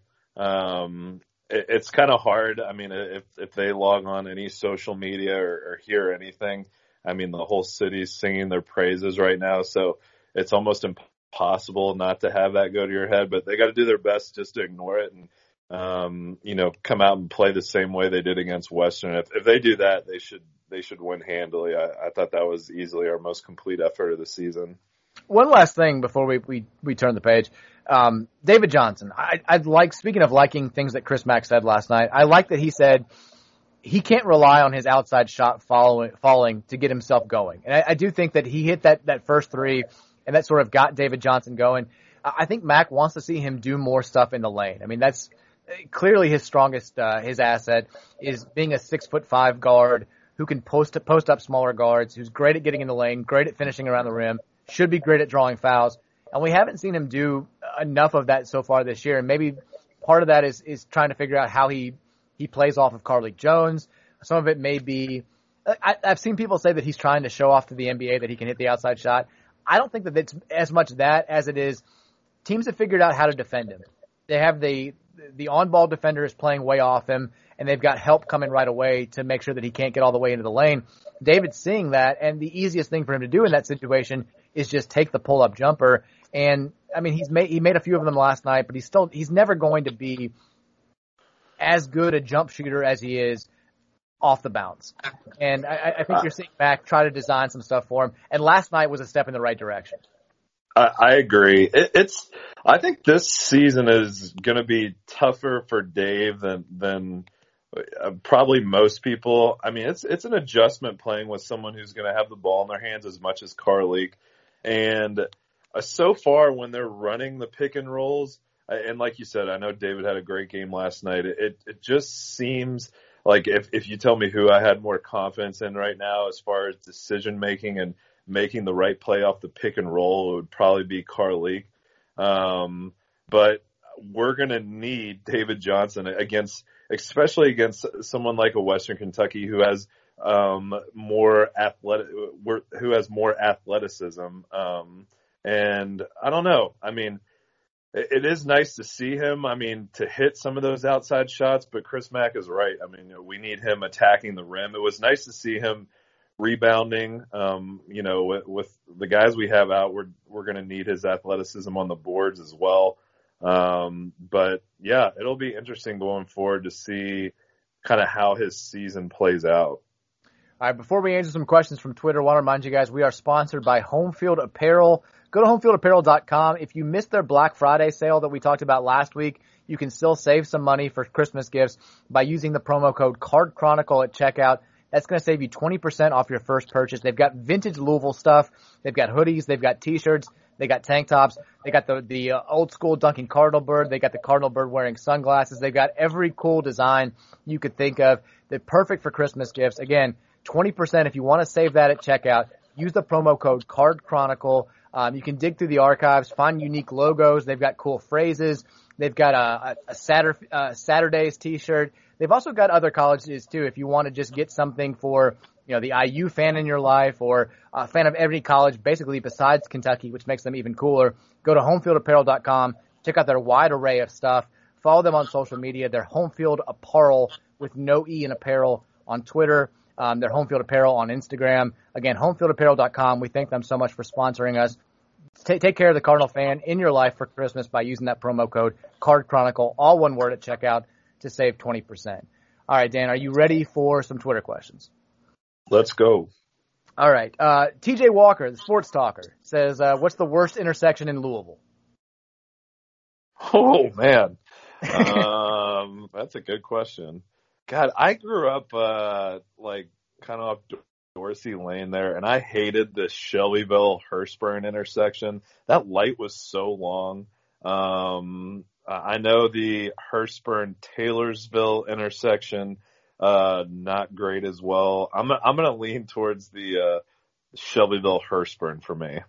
Um, it, it's kind of hard. I mean, if, if they log on any social media or, or hear anything, I mean, the whole city's singing their praises right now, so it's almost impossible not to have that go to your head. But they got to do their best just to ignore it and, um, you know, come out and play the same way they did against Western. If, if they do that, they should they should win handily. I, I thought that was easily our most complete effort of the season. One last thing before we we, we turn the page, um, David Johnson. I, I'd like speaking of liking things that Chris Mack said last night. I like that he said he can't rely on his outside shot following, falling to get himself going. And I, I do think that he hit that, that first three, and that sort of got David Johnson going. I think Mack wants to see him do more stuff in the lane. I mean, that's clearly his strongest, uh, his asset is being a six foot five guard who can post post up smaller guards, who's great at getting in the lane, great at finishing around the rim, should be great at drawing fouls. And we haven't seen him do enough of that so far this year. And maybe part of that is, is trying to figure out how he, He plays off of Carlik Jones. Some of it may be I, – I've seen people say that he's trying to show off to the N B A that he can hit the outside shot. I don't think that it's as much that as it is teams have figured out how to defend him. They have the the on-ball defender is playing way off him, and they've got help coming right away to make sure that he can't get all the way into the lane. David's seeing that, and the easiest thing for him to do in that situation is just take the pull-up jumper. And, I mean, he's made he made a few of them last night, but he's still – he's never going to be – as good a jump shooter as he is off the bounce. And I, I think you're seeing Mack try to design some stuff for him. And last night was a step in the right direction. I, I agree. It, it's, I think this season is going to be tougher for Dave than, than uh, probably most people. I mean, it's, it's an adjustment playing with someone who's going to have the ball in their hands as much as Carlik. And uh, so far when they're running the pick and rolls, and like you said, I know David had a great game last night. It it just seems like if, if you tell me who I had more confidence in right now as far as decision making and making the right play off the pick and roll, it would probably be Carlik. Um, but we're going to need David Johnson against, especially against someone like a Western Kentucky who has um, more athletic, who has more athleticism. Um, and I don't know. I mean, it, it is nice to see him. I mean, to hit some of those outside shots, but Chris Mack is right. I mean, we need him attacking the rim. It was nice to see him rebounding. Um, you know, with, with the guys we have out, we're we're going to need his athleticism on the boards as well. Um, but yeah, it'll be interesting going forward to see kind of how his season plays out. All right, before we answer some questions from Twitter, I want to remind you guys we are sponsored by Homefield Apparel. Go to homefield apparel dot com. If you missed their Black Friday sale that we talked about last week, you can still save some money for Christmas gifts by using the promo code Card Chronicle at checkout. That's going to save you twenty percent off your first purchase. They've got vintage Louisville stuff. They've got hoodies. They've got T-shirts. They got tank tops. They got the the uh, old school Duncan Cardinal bird. They got the Cardinal bird wearing sunglasses. They've got every cool design you could think of. They're perfect for Christmas gifts. Again, twenty percent if you want to save that at checkout. Use the promo code Card Chronicle. Um, you can dig through the archives, find unique logos. They've got cool phrases. They've got a, a, a Saturday, uh, Saturdays T-shirt. They've also got other colleges too. If you want to just get something for, you know, the I U fan in your life or a fan of every college, basically besides Kentucky, which makes them even cooler, go to homefield apparel dot com. Check out their wide array of stuff. Follow them on social media. They're Homefield Apparel with no E in apparel on Twitter. Um, they're Homefield Apparel on Instagram. Again, homefield apparel dot com. We thank them so much for sponsoring us. Take, take care of the Cardinal fan in your life for Christmas by using that promo code Card Chronicle, all one word at checkout, to save twenty percent. All right, Dan, are you ready for some Twitter questions? Let's go. All right. Uh, T J Walker, the sports talker, says, uh, what's the worst intersection in Louisville? Oh, man. um, that's a good question. God, I grew up, uh, like, kind of up Dorsey Lane there, and I hated the Shelbyville-Hurstburn intersection. That light was so long. Um, I know the Hurstburn-Taylorsville intersection, uh, not great as well. I'm I'm going to lean towards the uh, Shelbyville-Hurstburn for me.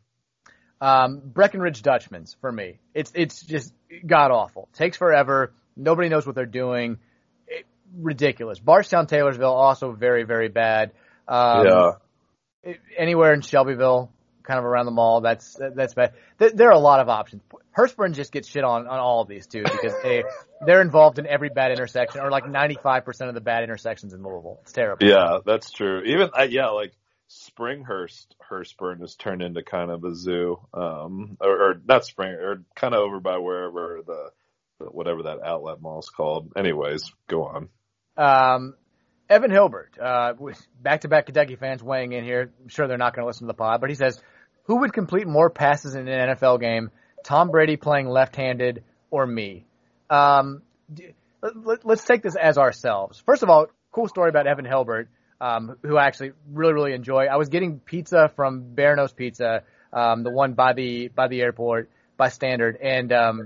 Um, Breckenridge Dutchman's for me. It's it's just god-awful. Takes forever. Nobody knows what they're doing. It, ridiculous. Bardstown-Taylorsville, also very, very bad. Um, yeah. It, anywhere in Shelbyville, kind of around the mall, that's that's bad. There, there are a lot of options. Hurstburn just gets shit on, on all of these, too, because they, they're involved in every bad intersection, or like ninety-five percent of the bad intersections in Louisville. It's terrible. Yeah, that's true. Even, uh, yeah, like Springhurst, Hurstburn has turned into kind of a zoo, um, or, or not Spring, or kind of over by wherever the, the, whatever that outlet mall is called. Anyways, go on. Um, Evan Hilbert, uh, back-to-back Kentucky fans weighing in here. I'm sure they're not going to listen to the pod, but he says, who would complete more passes in an N F L game, Tom Brady playing left-handed or me? Um, let, let's take this as ourselves. First of all, cool story about Evan Hilbert, um, who I actually really, really enjoy. I was getting pizza from Barano's Pizza, um, the one by the by the airport, by Standard, and um,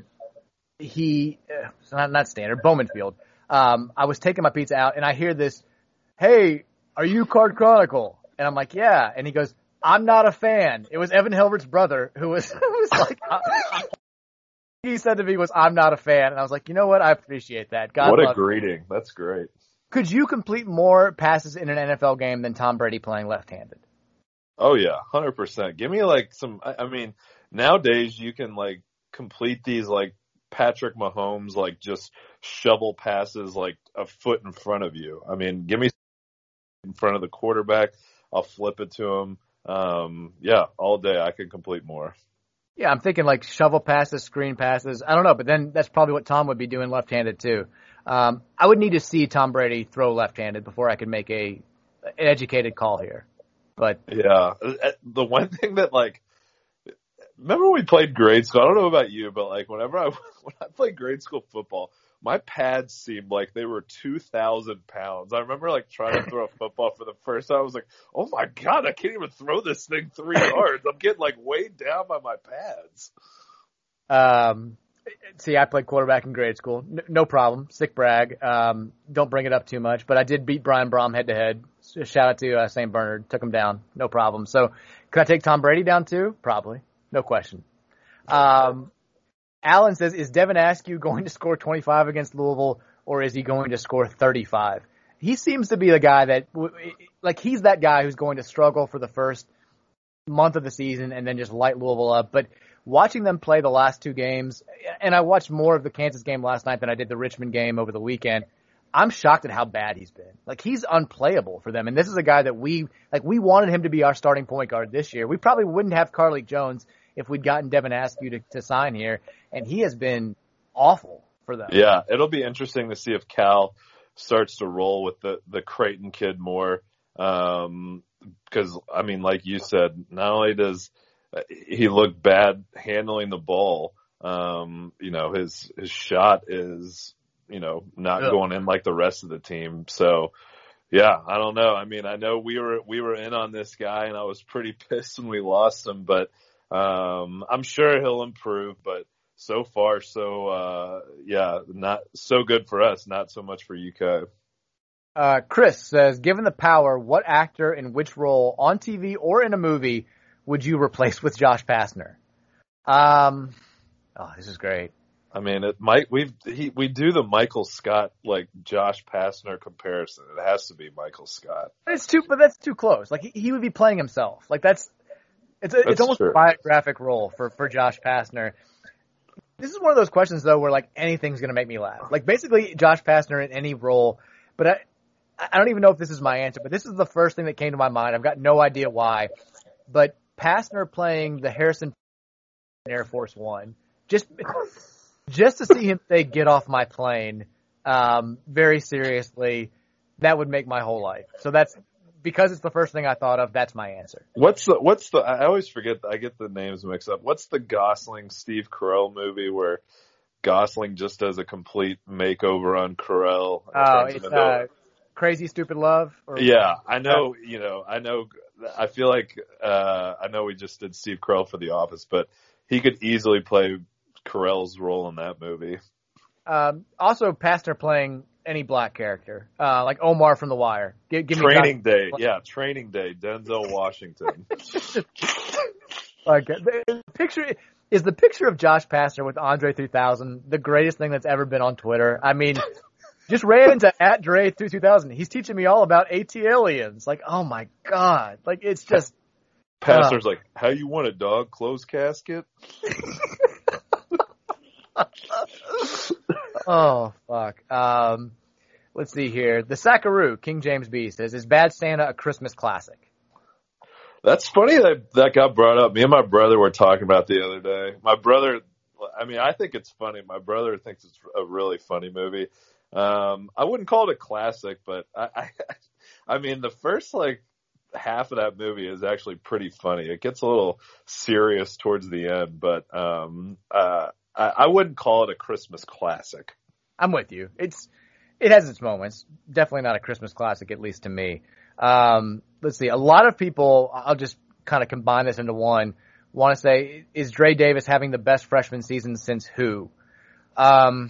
he, uh, not, not Standard, Bowman Field. Um, I was taking my pizza out, and I hear this, hey, are you Card Chronicle? And I'm like, yeah. And he goes, I'm not a fan. It was Evan Hilbert's brother who was, who was like, I, I, he said to me was, I'm not a fan. And I was like, you know what? I appreciate that. God what a love greeting. You. That's great. Could you complete more passes in an N F L game than Tom Brady playing left-handed? Oh, yeah, one hundred percent. Give me, like, some – I mean, nowadays you can, like, complete these, like, Patrick Mahomes, like, just shovel passes, like, a foot in front of you. I mean, give me in front of the quarterback. I'll flip it to him. Um, yeah, all day I can complete more. Yeah, I'm thinking, like, shovel passes, screen passes. I don't know, but then that's probably what Tom would be doing left-handed, too. Um, I would need to see Tom Brady throw left-handed before I could make a an educated call here. But yeah, the one thing that, like, remember we played grade school? I don't know about you, but, like, whenever I when I played grade school football, my pads seemed like they were two thousand pounds. I remember, like, trying to throw a football for the first time. I was like, oh my God, I can't even throw this thing three yards. I'm getting, like, weighed down by my pads. Um. See, I played quarterback in grade school. No, no problem. Sick brag. Um, don't bring it up too much. But I did beat Brian Brom head-to-head. Shout out to uh, Saint Bernard. Took him down. No problem. So could I take Tom Brady down too? Probably. No question. Um, Alan says, is Devin Askew going to score twenty-five against Louisville, or is he going to score thirty-five? He seems to be the guy that, like, he's that guy who's going to struggle for the first month of the season and then just light Louisville up. But watching them play the last two games, and I watched more of the Kansas game last night than I did the Richmond game over the weekend, I'm shocked at how bad he's been. Like, he's unplayable for them. And this is a guy that we, like, we wanted him to be our starting point guard this year. We probably wouldn't have Carlik Jones if we'd gotten Devin Askew to, to sign here. And he has been awful for them. Yeah, it'll be interesting to see if Cal starts to roll with the, the Creighton kid more. Um, cause, I mean, like you said, not only does he look bad handling the ball, um, you know, his, his shot is, you know, not yeah. going in like the rest of the team. So, yeah, I don't know. I mean, I know we were we were in on this guy, and I was pretty pissed when we lost him. But um, I'm sure he'll improve. But so far, so uh, yeah, not so good for us. Not so much for U K. Uh, Chris says, given the power, what actor in which role on T V or in a movie would you replace with Josh Pastner? Um, oh, this is great. I mean, it might we he we do the Michael Scott like Josh Pastner comparison. It has to be Michael Scott. It's too, but that's too close. Like he, he would be playing himself. Like that's it's a, that's it's almost true. a biographic role for for Josh Pastner. This is one of those questions though where like anything's gonna make me laugh. Like basically Josh Pastner in any role, but I I don't even know if this is my answer. But this is the first thing that came to my mind. I've got no idea why, but Pastner playing the Harrison Air Force One just. Just to see him say, get off my plane, um, very seriously, that would make my whole life. So that's, because it's the first thing I thought of, that's my answer. What's the, what's the, I always forget, I get the names mixed up. What's the Gosling, Steve Carell movie where Gosling just does a complete makeover on Carell? Oh, it's uh, Crazy Stupid Love? Or, yeah, I know, you know, I know, I feel like, uh, I know we just did Steve Carell for The Office, but he could easily play Carell's role in that movie. Um, also, Pastner playing any black character, uh, like Omar from The Wire. Give, give Training me Day, yeah, Training Day, Denzel Washington. Like the picture is the picture of Josh Pastner with Andre three thousand the greatest thing that's ever been on Twitter. I mean, just ran into at Dre two thousand. He's teaching me all about AT aliens. Like, oh my god, like it's just. Pastner's uh, like, how you want it, dog? Closed casket. Oh, fuck. Um, let's see here. The Sackaroo, King James B, says, is Bad Santa a Christmas classic? That's funny that that got brought up. Me and my brother were talking about the other day. My brother, I mean, I think it's funny. My brother thinks it's a really funny movie. Um, I wouldn't call it a classic, but I, I, I mean, the first, like, half of that movie is actually pretty funny. It gets a little serious towards the end, but um, uh, I, I wouldn't call it a Christmas classic. I'm with you. It's it has its moments. Definitely not a Christmas classic, at least to me. Um, let's see. A lot of people, I'll just kind of combine this into one, want to say, is Dre Davis having the best freshman season since who? Um,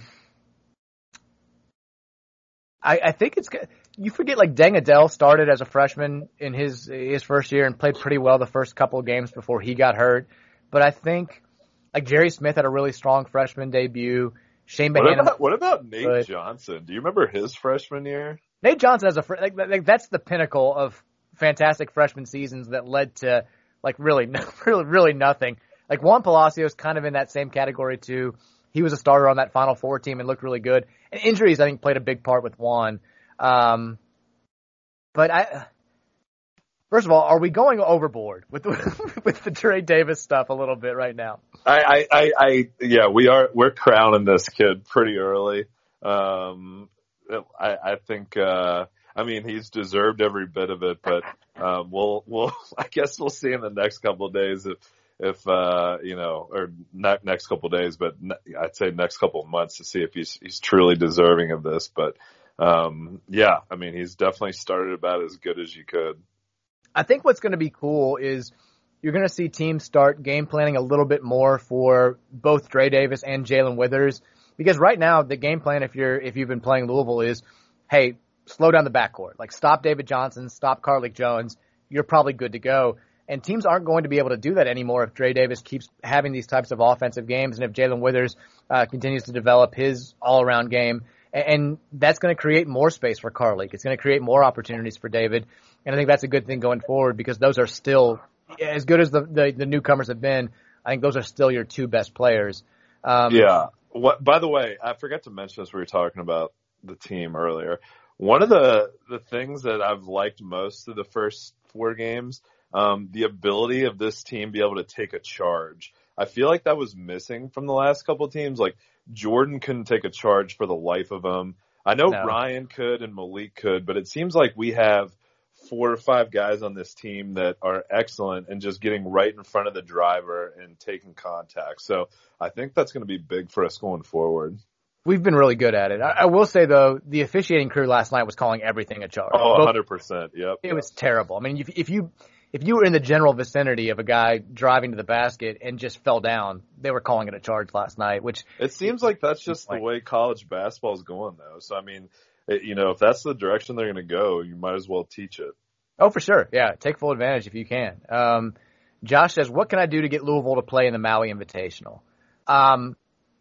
I, I think it's good. You forget, like, Deng Adele started as a freshman in his his first year and played pretty well the first couple of games before he got hurt. But I think, like, Jerry Smith had a really strong freshman debut. Shane What Bohannon. about, what about Nate good. Johnson? Do you remember his freshman year? Nate Johnson has a fr- like, like that's the pinnacle of fantastic freshman seasons that led to, like, really, really, really nothing. Like, Juan Palacios kind of in that same category too. He was a starter on that Final Four team and looked really good. And injuries, I think, played a big part with Juan. Um, but I, first of all, are we going overboard with the, with the Dre Davis stuff a little bit right now? I, I, I, I, yeah, we are, we're crowning this kid pretty early. Um, I, I think, uh, I mean, he's deserved every bit of it, but, um, we'll, we'll, I guess we'll see in the next couple of days if, if, uh, you know, or not next couple of days, but ne- I'd say next couple of months to see if he's, he's truly deserving of this. But, um, yeah, I mean, he's definitely started about as good as you could. I think what's going to be cool is you're going to see teams start game planning a little bit more for both Dre Davis and Jalen Withers, because right now the game plan, if you're if you've been playing Louisville, is, hey, slow down the backcourt, like stop David Johnson, stop Carlik Jones, you're probably good to go. And teams aren't going to be able to do that anymore if Dre Davis keeps having these types of offensive games, and if Jalen Withers uh, continues to develop his all-around game. And that's going to create more space for Carlik. It's going to create more opportunities for David. And I think that's a good thing going forward, because those are still as good as the, the, the newcomers have been, I think those are still your two best players. Um, yeah. What, by the way, I forgot to mention this. We were talking about the team earlier. One of the, the things that I've liked most of the first four games, um, the ability of this team be able to take a charge. I feel like that was missing from the last couple of teams. Like Jordan couldn't take a charge for the life of him. I know No. Ryan could and Malik could, but it seems like we have four or five guys on this team that are excellent and just getting right in front of the driver and taking contact. So I think that's going to be big for us going forward. We've been really good at it. I, I will say, though, the officiating crew last night was calling everything a charge. Oh, one hundred percent. Yep. It was terrible. I mean, if, if you if you were in the general vicinity of a guy driving to the basket and just fell down, they were calling it a charge last night, which it seems like that's just the way college basketball is going, though. So, I mean, it, you know, if that's the direction they're going to go, you might as well teach it. Oh, for sure. Yeah, take full advantage if you can. Um, Josh says, what can I do to get Louisville to play in the Maui Invitational? Um,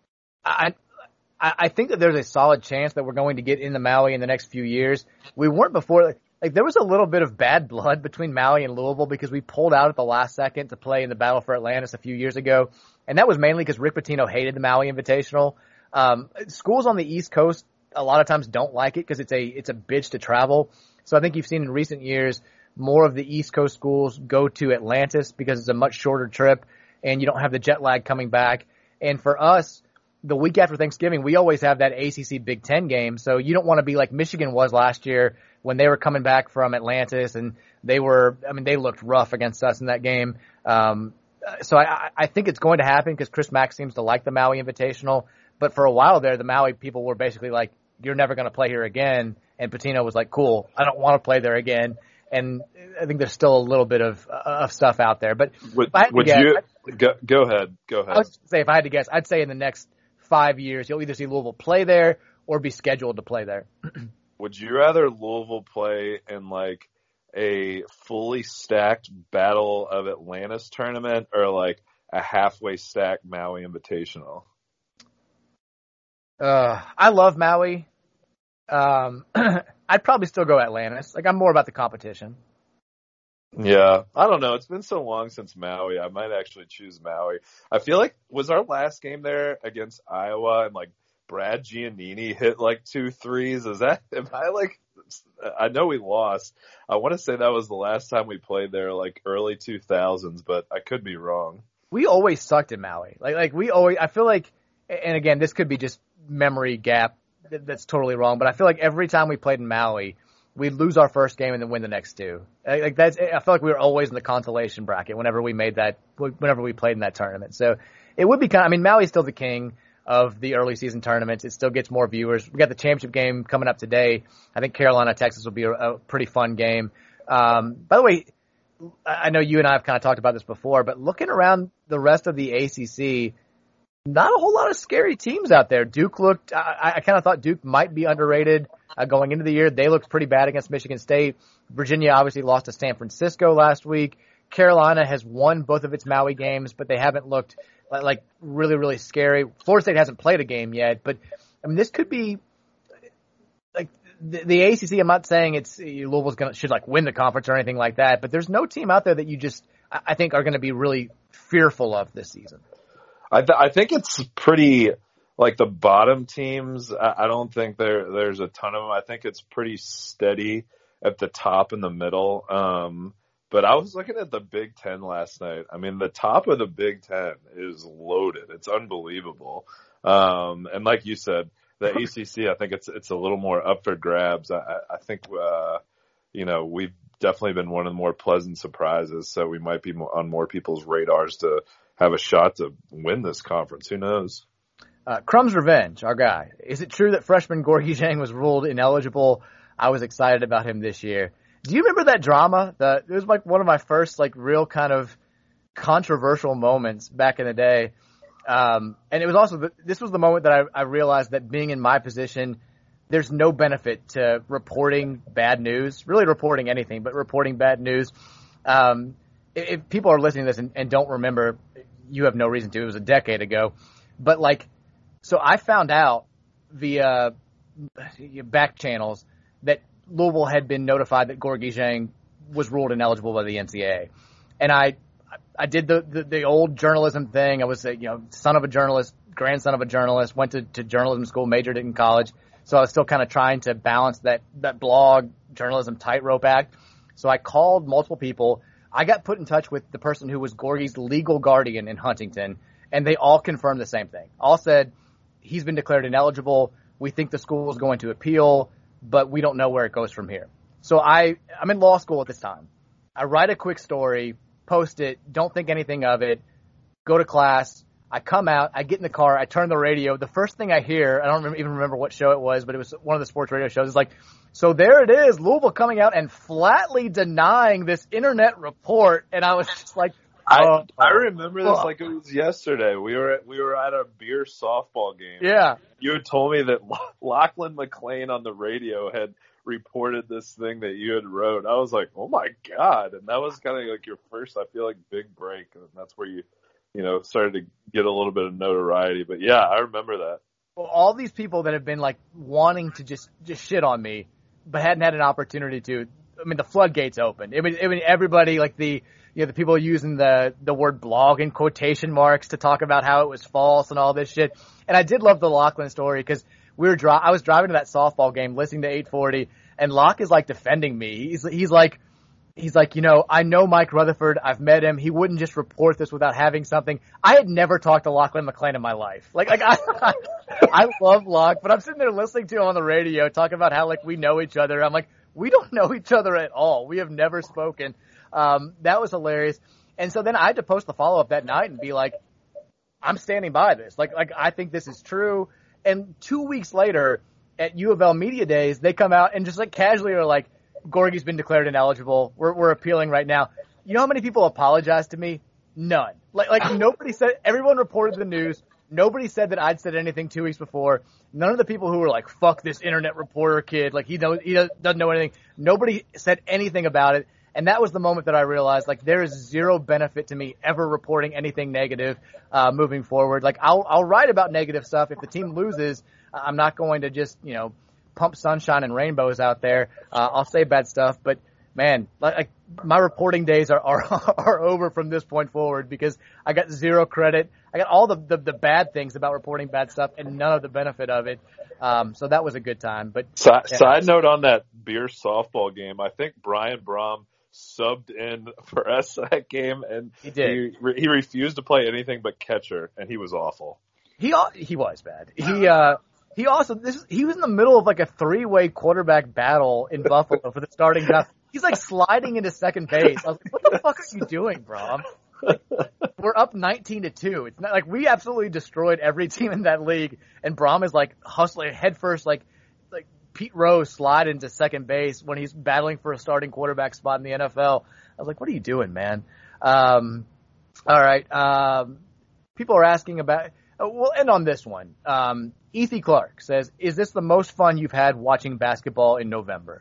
I, I I think that there's a solid chance that we're going to get in the Maui in the next few years. We weren't before. Like, there was a little bit of bad blood between Maui and Louisville because we pulled out at the last second to play in the Battle for Atlantis a few years ago. And that was mainly because Rick Pitino hated the Maui Invitational. Um, schools on the East Coast a lot of times don't like it because it's a, it's a bitch to travel. So I think you've seen in recent years more of the East Coast schools go to Atlantis because it's a much shorter trip and you don't have the jet lag coming back. And for us, the week after Thanksgiving, we always have that A C C Big Ten game. So you don't want to be like Michigan was last year when they were coming back from Atlantis and they were, I mean, they looked rough against us in that game. Um, so I, I think it's going to happen because Chris Mack seems to like the Maui Invitational. But for a while there, the Maui people were basically like, you're never going to play here again. And Pitino was like, cool, I don't want to play there again. And I think there's still a little bit of, of stuff out there. But would, if I had to would guess, you, go, go ahead, go ahead. I was say if I had to guess, I'd say in the next five years, you'll either see Louisville play there or be scheduled to play there. Would you rather Louisville play in like a fully stacked Battle of Atlantis tournament or like a halfway stacked Maui Invitational? Uh, I love Maui. Um, I'd probably still go Atlantis. Like, I'm more about the competition. Yeah, I don't know. It's been so long since Maui. I might actually choose Maui. I feel like, was our last game there against Iowa and like Brad Giannini hit like two threes? Is that, am I like, I know we lost. I want to say that was the last time we played there, like early two thousands, but I could be wrong. We always sucked in Maui. Like, like we always, I feel like, and again, this could be just memory gap. That's totally wrong, but I feel like every time we played in Maui, we'd lose our first game and then win the next two. Like that's, I feel like we were always in the consolation bracket whenever we made that, whenever we played in that tournament. So it would be kind of, I mean, Maui's still the king of the early season tournaments. It still gets more viewers. We got the championship game coming up today. I think Carolina, Texas will be a, a pretty fun game. Um, by the way, I know you and I have kind of talked about this before, but looking around the rest of the A C C, not a whole lot of scary teams out there. Duke looked, I, I kind of thought Duke might be underrated uh, going into the year. They looked pretty bad against Michigan State. Virginia obviously lost to San Francisco last week. Carolina has won both of its Maui games, but they haven't looked like, like really, really scary. Florida State hasn't played a game yet, but I mean, this could be like the, the A C C. I'm not saying it's Louisville's going to, should like win the conference or anything like that, but there's no team out there that you just, I think are going to be really fearful of this season. I, th- I think it's pretty, like the bottom teams, I, I don't think there there's a ton of them. I think it's pretty steady at the top and the middle. Um, but I was looking at the Big Ten last night. I mean, the top of the Big Ten is loaded. It's unbelievable. Um, and like you said, the A C C, I think it's it's a little more up for grabs. I, I think, uh, you know, we've definitely been one of the more pleasant surprises, so we might be on more people's radars to have a shot to win this conference. Who knows? Uh, Crumb's Revenge, our guy. Is it true that freshman Gorgui Dieng was ruled ineligible? I was excited about him this year. Do you remember that drama? The, it was like one of my first like real kind of controversial moments back in the day. Um, and it was also, the, this was the moment that I, I realized that being in my position, there's no benefit to reporting bad news, really reporting anything, but reporting bad news. Um, if, if people are listening to this and, and don't remember, you have no reason to. It was a decade ago. But like, so I found out via back channels that Louisville had been notified that Gorgui Dieng was ruled ineligible by the N C double A. and I I did the, the, the old journalism thing. I was a, you know, son of a journalist, grandson of a journalist, went to, to journalism school, majored in college. So I was still kind of trying to balance that, that blog journalism tightrope act. So I called multiple people. I got put in touch with the person who was Gorgie's legal guardian in Huntington, and they all confirmed the same thing. All said, he's been declared ineligible. We think the school is going to appeal, but we don't know where it goes from here. So I, I'm in law school at this time. I write a quick story, post it, don't think anything of it, go to class. I come out, I get in the car, I turn the radio. The first thing I hear, I don't remember, even remember what show it was, but it was one of the sports radio shows. It's like, so there it is, Louisville coming out and flatly denying this internet report. And I was just like, oh, I I remember this oh. like it was yesterday. We were at, we were at a beer softball game. Yeah. You had told me that Lachlan McLean on the radio had reported this thing that you had wrote. I was like, oh my God. And that was kind of like your first, I feel like, big break. And that's where you, you know, started to get a little bit of notoriety. But yeah, I remember that. Well, all these people that have been like wanting to just, just shit on me, but hadn't had an opportunity to, I mean, the floodgates opened. I mean, I mean, everybody, like the, you know, the people using the, the word blog in quotation marks to talk about how it was false and all this shit. And I did love the Lachlan story because we were dri- I was driving to that softball game listening to eight forty, and Locke is like defending me. He's, he's like, he's like, you know, I know Mike Rutherford. I've met him. He wouldn't just report this without having something. I had never talked to Lachlan McLean in my life. Like, like I, I, I love Locke, but I'm sitting there listening to him on the radio talking about how like we know each other. I'm like, we don't know each other at all. We have never spoken. Um, that was hilarious. And so then I had to post the follow up that night and be like, I'm standing by this. Like, like I think this is true. And two weeks later at U of L Media Days, they come out and just like casually are like, Gorgie's been declared ineligible. We're, we're appealing right now. You know how many people apologized to me? None. Like, like nobody said, everyone reported the news. Nobody said that I'd said anything two weeks before. None of the people who were like, fuck this internet reporter kid. Like he knows, he doesn't know anything. Nobody said anything about it. And that was the moment that I realized, like, there is zero benefit to me ever reporting anything negative, uh, moving forward. Like, I'll, I'll write about negative stuff. If the team loses, I'm not going to just, you know, pump sunshine and rainbows out there. Uh, I'll say bad stuff, but man, like, like my reporting days are, are, are over from this point forward because I got zero credit. I got all the, the, the bad things about reporting bad stuff and none of the benefit of it. Um, so that was a good time, but side, yeah. side note on that beer softball game, I think Brian Brom subbed in for us that game, and he did. He, he refused to play anything but catcher, and he was awful. He he was bad. He uh he also this he was in the middle of like a three way quarterback battle in Buffalo for the starting job. He's like sliding into second base. I was like, what the fuck are you doing, bro? Like, we're up nineteen to two. It's not like we absolutely destroyed every team in that league, and Brom is like hustling head first, like. Pete Rose slide into second base when he's battling for a starting quarterback spot in the N F L. I was like, what are you doing, man? Um, all right. Um, people are asking about, uh, we'll end on this one. Um, Ethy Clark says, is this the most fun you've had watching basketball in November?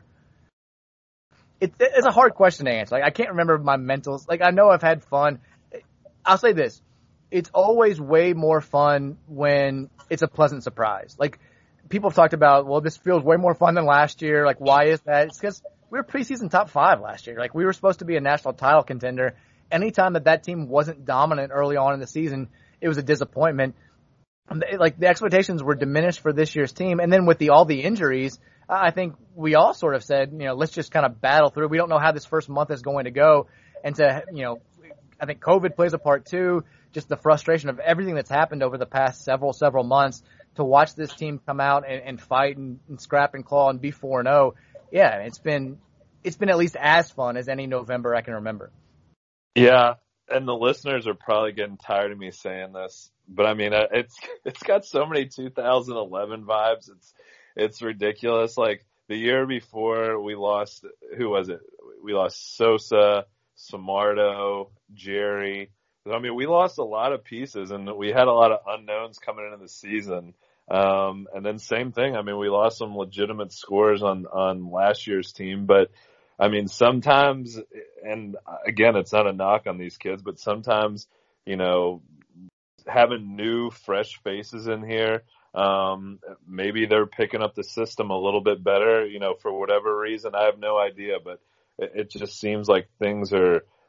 It, it's a hard question to answer. Like, I can't remember my mentals. Like, I know I've had fun. I'll say this. It's always way more fun when it's a pleasant surprise. Like, people have talked about, well, this feels way more fun than last year. Like, why is that? It's because we were preseason top five last year. Like, we were supposed to be a national title contender. Anytime that that team wasn't dominant early on in the season, it was a disappointment. Like, the expectations were diminished for this year's team. And then with the all the injuries, I think we all sort of said, you know, let's just kind of battle through. We don't know how this first month is going to go. And to, you know, I think COVID plays a part too. Just the frustration of everything that's happened over the past several, several months. To watch this team come out and, and fight and, and scrap and claw and be four and oh, yeah, it's been it's been at least as fun as any November I can remember. Yeah, and the listeners are probably getting tired of me saying this, but I mean, it's it's got so many two thousand eleven vibes. It's it's ridiculous. Like the year before, we lost. Who was it? We lost Sosa, Samardo, Jerry. I mean, we lost a lot of pieces, and we had a lot of unknowns coming into the season. Um, and then same thing. I mean, we lost some legitimate scores on, on last year's team, but I mean, sometimes, and again, it's not a knock on these kids, but sometimes, you know, having new, fresh faces in here, um, maybe they're picking up the system a little bit better, you know, for whatever reason. I have no idea, but it, it just seems like things are,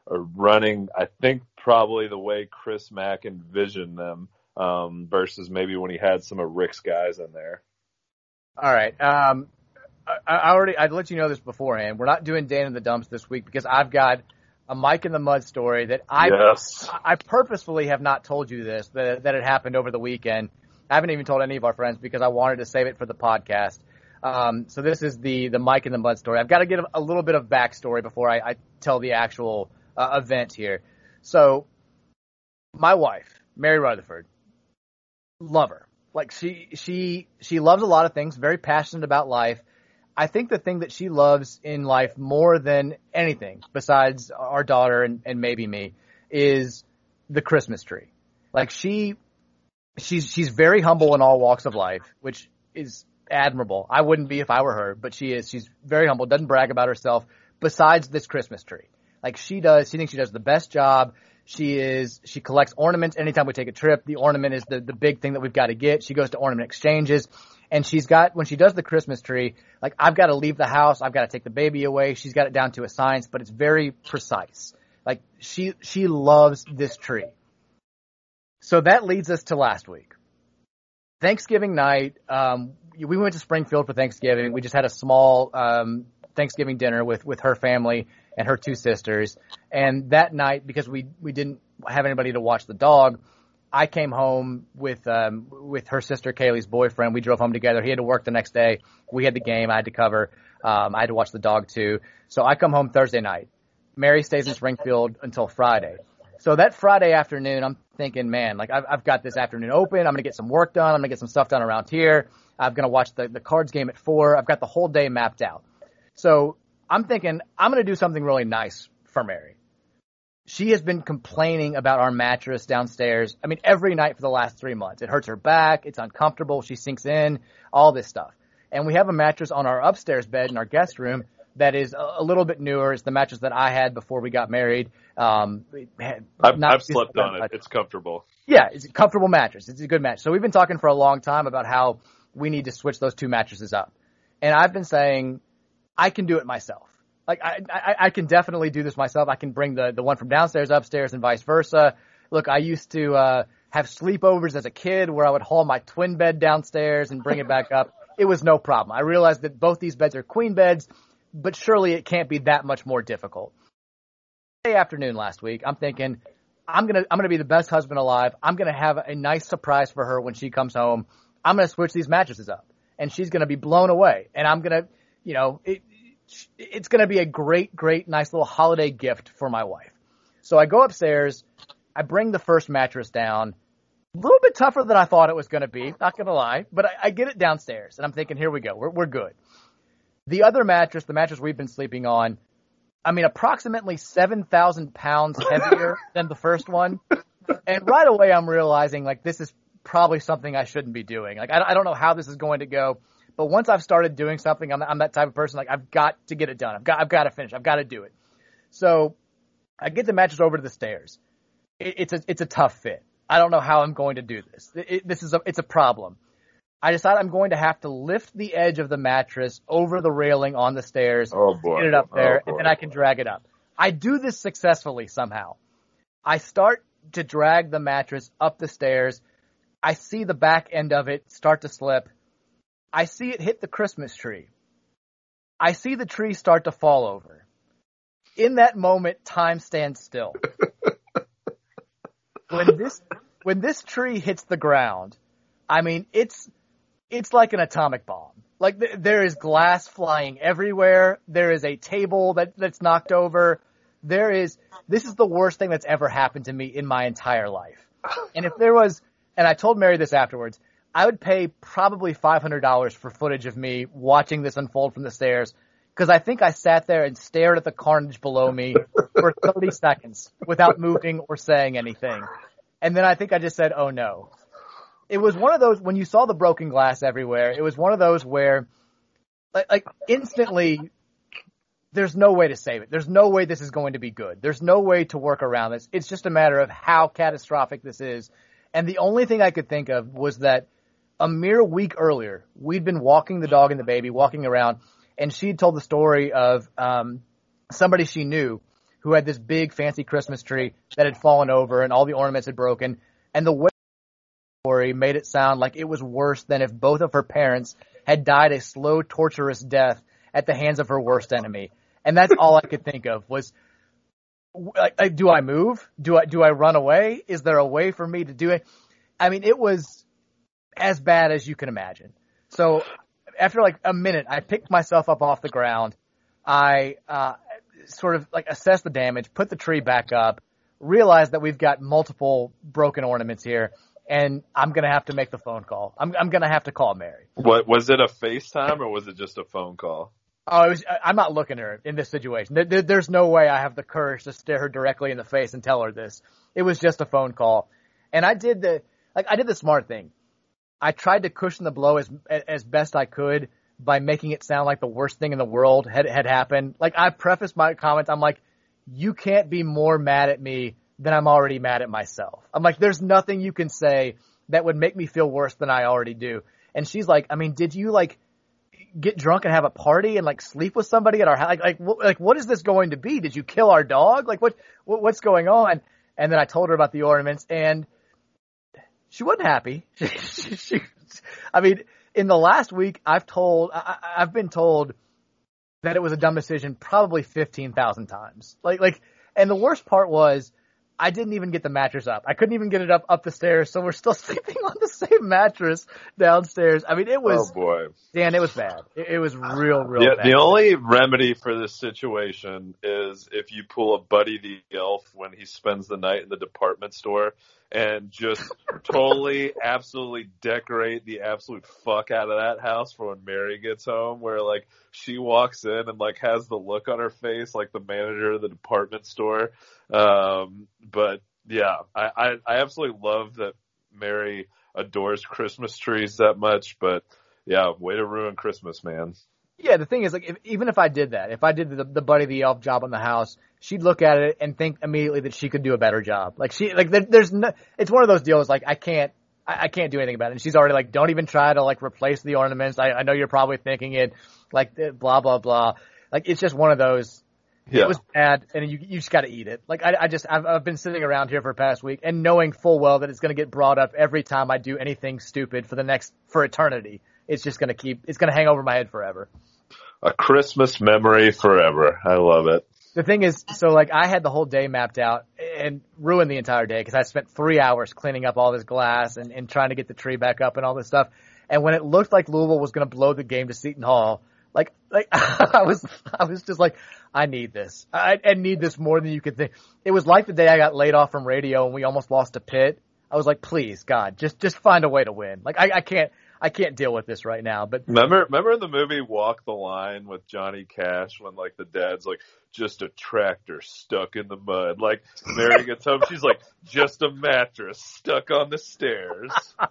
are running, I think, probably the way Chris Mack envisioned them, um, versus maybe when he had some of Rick's guys in there. All right. Um, I, I already, I'd let you know this beforehand. We're not doing Dan in the Dumps this week because I've got a Mike in the Mud story that I, yes. I purposefully have not told you this, that, that it happened over the weekend. I haven't even told any of our friends because I wanted to save it for the podcast. Um, so this is the, the Mike in the Mud story. I've got to get a, a little bit of backstory before I, I tell the actual uh, event here. So my wife, Mary Rutherford, love her. Like she, she, she loves a lot of things, very passionate about life. I think the thing that she loves in life more than anything besides our daughter and, and maybe me is the Christmas tree. Like she, she's, she's very humble in all walks of life, which is admirable. I wouldn't be if I were her, but she is. She's very humble, doesn't brag about herself besides this Christmas tree. Like she does, she thinks she does the best job. She is, she collects ornaments anytime we take a trip. The ornament is the, the big thing that we've got to get. She goes to ornament exchanges and she's got, when she does the Christmas tree, like I've got to leave the house. I've got to take the baby away. She's got it down to a science, but it's very precise. Like she, she loves this tree. So that leads us to last week. Thanksgiving night, um, we went to Springfield for Thanksgiving. We just had a small, um, Thanksgiving dinner with, with her family and her two sisters. And that night, because we, we didn't have anybody to watch the dog, I came home with, um, with her sister Kaylee's boyfriend. We drove home together. He had to work the next day. We had the game I had to cover. Um, I had to watch the dog too. So I come home Thursday night. Mary stays in Springfield until Friday. So that Friday afternoon, I'm thinking, man, like I've, I've got this afternoon open. I'm going to get some work done. I'm going to get some stuff done around here. I'm going to watch the, the Cards game at four. I've got the whole day mapped out. So I'm thinking I'm going to do something really nice for Mary. She has been complaining about our mattress downstairs. I mean, every night for the last three months. It hurts her back. It's uncomfortable. She sinks in, all this stuff. And we have a mattress on our upstairs bed in our guest room that is a, a little bit newer. It's the mattress that I had before we got married. Um, I've, I've slept on it. It's comfortable. Yeah, it's a comfortable mattress. It's a good mattress. So we've been talking for a long time about how we need to switch those two mattresses up. And I've been saying, I can do it myself. Like I, I, I can definitely do this myself. I can bring the, the one from downstairs upstairs and vice versa. Look, I used to, uh, have sleepovers as a kid where I would haul my twin bed downstairs and bring it back up. It was no problem. I realized that both these beds are queen beds, but surely it can't be that much more difficult. Friday afternoon last week, I'm thinking, I'm gonna, I'm gonna be the best husband alive. I'm gonna have a nice surprise for her when she comes home. I'm gonna switch these mattresses up, and she's gonna be blown away. And I'm gonna, you know, it, it's gonna be a great, great, nice little holiday gift for my wife. So I go upstairs, I bring the first mattress down. A little bit tougher than I thought it was gonna be, not gonna lie, but I, I get it downstairs, and I'm thinking, here we go, we're we're good. The other mattress, the mattress we've been sleeping on, I mean, approximately seven thousand pounds heavier than the first one. And right away I'm realizing, like, this is probably something I shouldn't be doing. Like, I, I don't know how this is going to go. But once I've started doing something, I'm, I'm that type of person, like, I've got to get it done. I've got, I've got to finish. I've got to do it. So I get the mattress over to the stairs. It, it's a, it's a tough fit. I don't know how I'm going to do this. It, it, this is a, it's a problem. I decide I'm going to have to lift the edge of the mattress over the railing on the stairs, oh boy. get it up there, oh and then I can drag it up. I do this successfully somehow. I start to drag the mattress up the stairs. I see the back end of it start to slip. I see it hit the Christmas tree. I see the tree start to fall over. In that moment, time stands still. When this, when this tree hits the ground, I mean, it's, it's like an atomic bomb. Like th- there is glass flying everywhere. There is a table that, that's knocked over. There is, this is the worst thing that's ever happened to me in my entire life. And if there was, and I told Mary this afterwards, I would pay probably five hundred dollars for footage of me watching this unfold from the stairs. Cause I think I sat there and stared at the carnage below me for thirty seconds without moving or saying anything. And then I think I just said, oh no. It was one of those, when you saw the broken glass everywhere, it was one of those where, like, like instantly, there's no way to save it. There's no way this is going to be good. There's no way to work around this. It's just a matter of how catastrophic this is. And the only thing I could think of was that a mere week earlier, we'd been walking the dog and the baby, walking around, and she'd told the story of um somebody she knew who had this big fancy Christmas tree that had fallen over and all the ornaments had broken. And the way the story made it sound like it was worse than if both of her parents had died a slow, torturous death at the hands of her worst enemy. And that's all I could think of was, like, do I move? Do I, do I run away? Is there a way for me to do it? I mean, it was as bad as you can imagine. So after like a minute, I picked myself up off the ground. I, uh, sort of like assessed the damage, put the tree back up, realized that we've got multiple broken ornaments here, and I'm going to have to make the phone call. I'm, I'm going to have to call Mary. What, was it a FaceTime or was it just a phone call? Oh, it was, I'm not looking at her in this situation. There, there, there's no way I have the courage to stare her directly in the face and tell her this. It was just a phone call. And I did the, like, I did the smart thing. I tried to cushion the blow as, as best I could by making it sound like the worst thing in the world had, had happened. Like, I prefaced my comments, I'm like, you can't be more mad at me than I'm already mad at myself. I'm like, there's nothing you can say that would make me feel worse than I already do. And she's like, I mean, did you, like, get drunk and have a party and, like, sleep with somebody at our house? Like, like, wh- like what is this going to be? Did you kill our dog? Like, what, what what's going on? And then I told her about the ornaments, and she wasn't happy. she, she, she, I mean, in the last week, I've told, I, I've been told that it was a dumb decision probably fifteen thousand times. Like, like, and the worst part was I didn't even get the mattress up. I couldn't even get it up, up the stairs. So we're still sleeping on the same mattress downstairs. I mean, it was, oh boy, Dan, it was bad. It, it was real, real yeah, bad. The only remedy for this situation is if you pull a Buddy the Elf when he spends the night in the department store and just totally, absolutely decorate the absolute fuck out of that house for when Mary gets home, where like she walks in and like has the look on her face like the manager of the department store. Um, but yeah, I, I, I absolutely love that Mary adores Christmas trees that much, but yeah, way to ruin Christmas, man. Yeah, the thing is, like, if, even if I did that, if I did the, the Buddy the Elf job on the house, she'd look at it and think immediately that she could do a better job. Like she, like there, there's no, it's one of those deals. Like I can't, I, I can't do anything about it. And she's already like, don't even try to like replace the ornaments. I, I know you're probably thinking it, like blah blah blah. Like it's just one of those. Yeah. It was bad, and you you just got to eat it. Like I, I just I've, I've been sitting around here for the past week and knowing full well that it's going to get brought up every time I do anything stupid for the next for eternity. It's just going to keep, it's going to hang over my head forever. A Christmas memory forever. I love it. The thing is, so like I had the whole day mapped out and ruined the entire day because I spent three hours cleaning up all this glass and, and trying to get the tree back up and all this stuff. And when it looked like Louisville was going to blow the game to Seton Hall, like, like I was, I was just like, I need this. I, I need this more than you could think. It was like the day I got laid off from radio and we almost lost to Pitt. I was like, please, God, just, just find a way to win. Like I, I can't. I can't deal with this right now, but remember, remember in the movie Walk the Line with Johnny Cash when like the dad's like, just a tractor stuck in the mud. Like Mary gets home, she's like, just a mattress stuck on the stairs.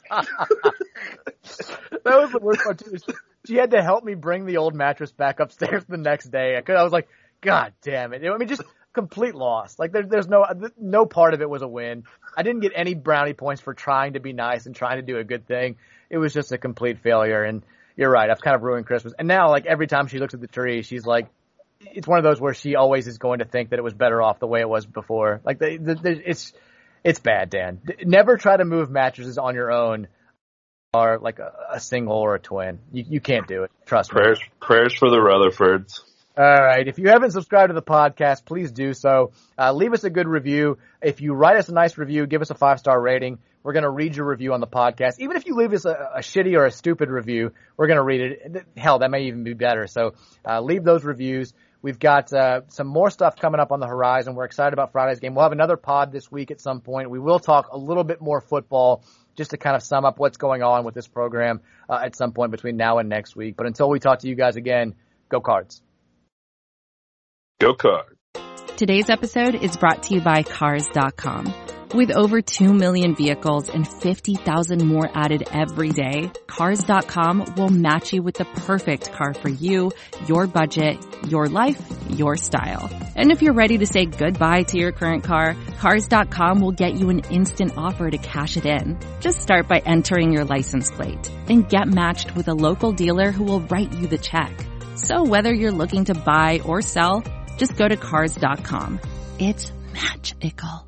That was the worst part too. She had to help me bring the old mattress back upstairs the next day. I was like, God damn it. I mean, just complete loss. Like there, there's no, no part of it was a win. I didn't get any brownie points for trying to be nice and trying to do a good thing. It was just a complete failure, and you're right. I've kind of ruined Christmas. And now, like, every time she looks at the tree, she's like, it's one of those where she always is going to think that it was better off the way it was before. Like, the, the, the, it's it's bad, Dan. Never try to move mattresses on your own or, like, a, a single or a twin. You, you can't do it. Trust prayers, me. Prayers for the Rutherfords. All right. If you haven't subscribed to the podcast, please do so. Uh, leave us a good review. If you write us a nice review, give us a five-star rating. We're going to read your review on the podcast. Even if you leave us a, a shitty or a stupid review, we're going to read it. Hell, that may even be better. So uh, leave those reviews. We've got uh, some more stuff coming up on the horizon. We're excited about Friday's game. We'll have another pod this week at some point. We will talk a little bit more football just to kind of sum up what's going on with this program uh, at some point between now and next week. But until we talk to you guys again, go Cards. Go Cards. Today's episode is brought to you by Cars dot com. With over two million vehicles and fifty thousand more added every day, Cars dot com will match you with the perfect car for you, your budget, your life, your style. And if you're ready to say goodbye to your current car, Cars dot com will get you an instant offer to cash it in. Just start by entering your license plate and get matched with a local dealer who will write you the check. So whether you're looking to buy or sell, just go to Cars dot com. It's magical.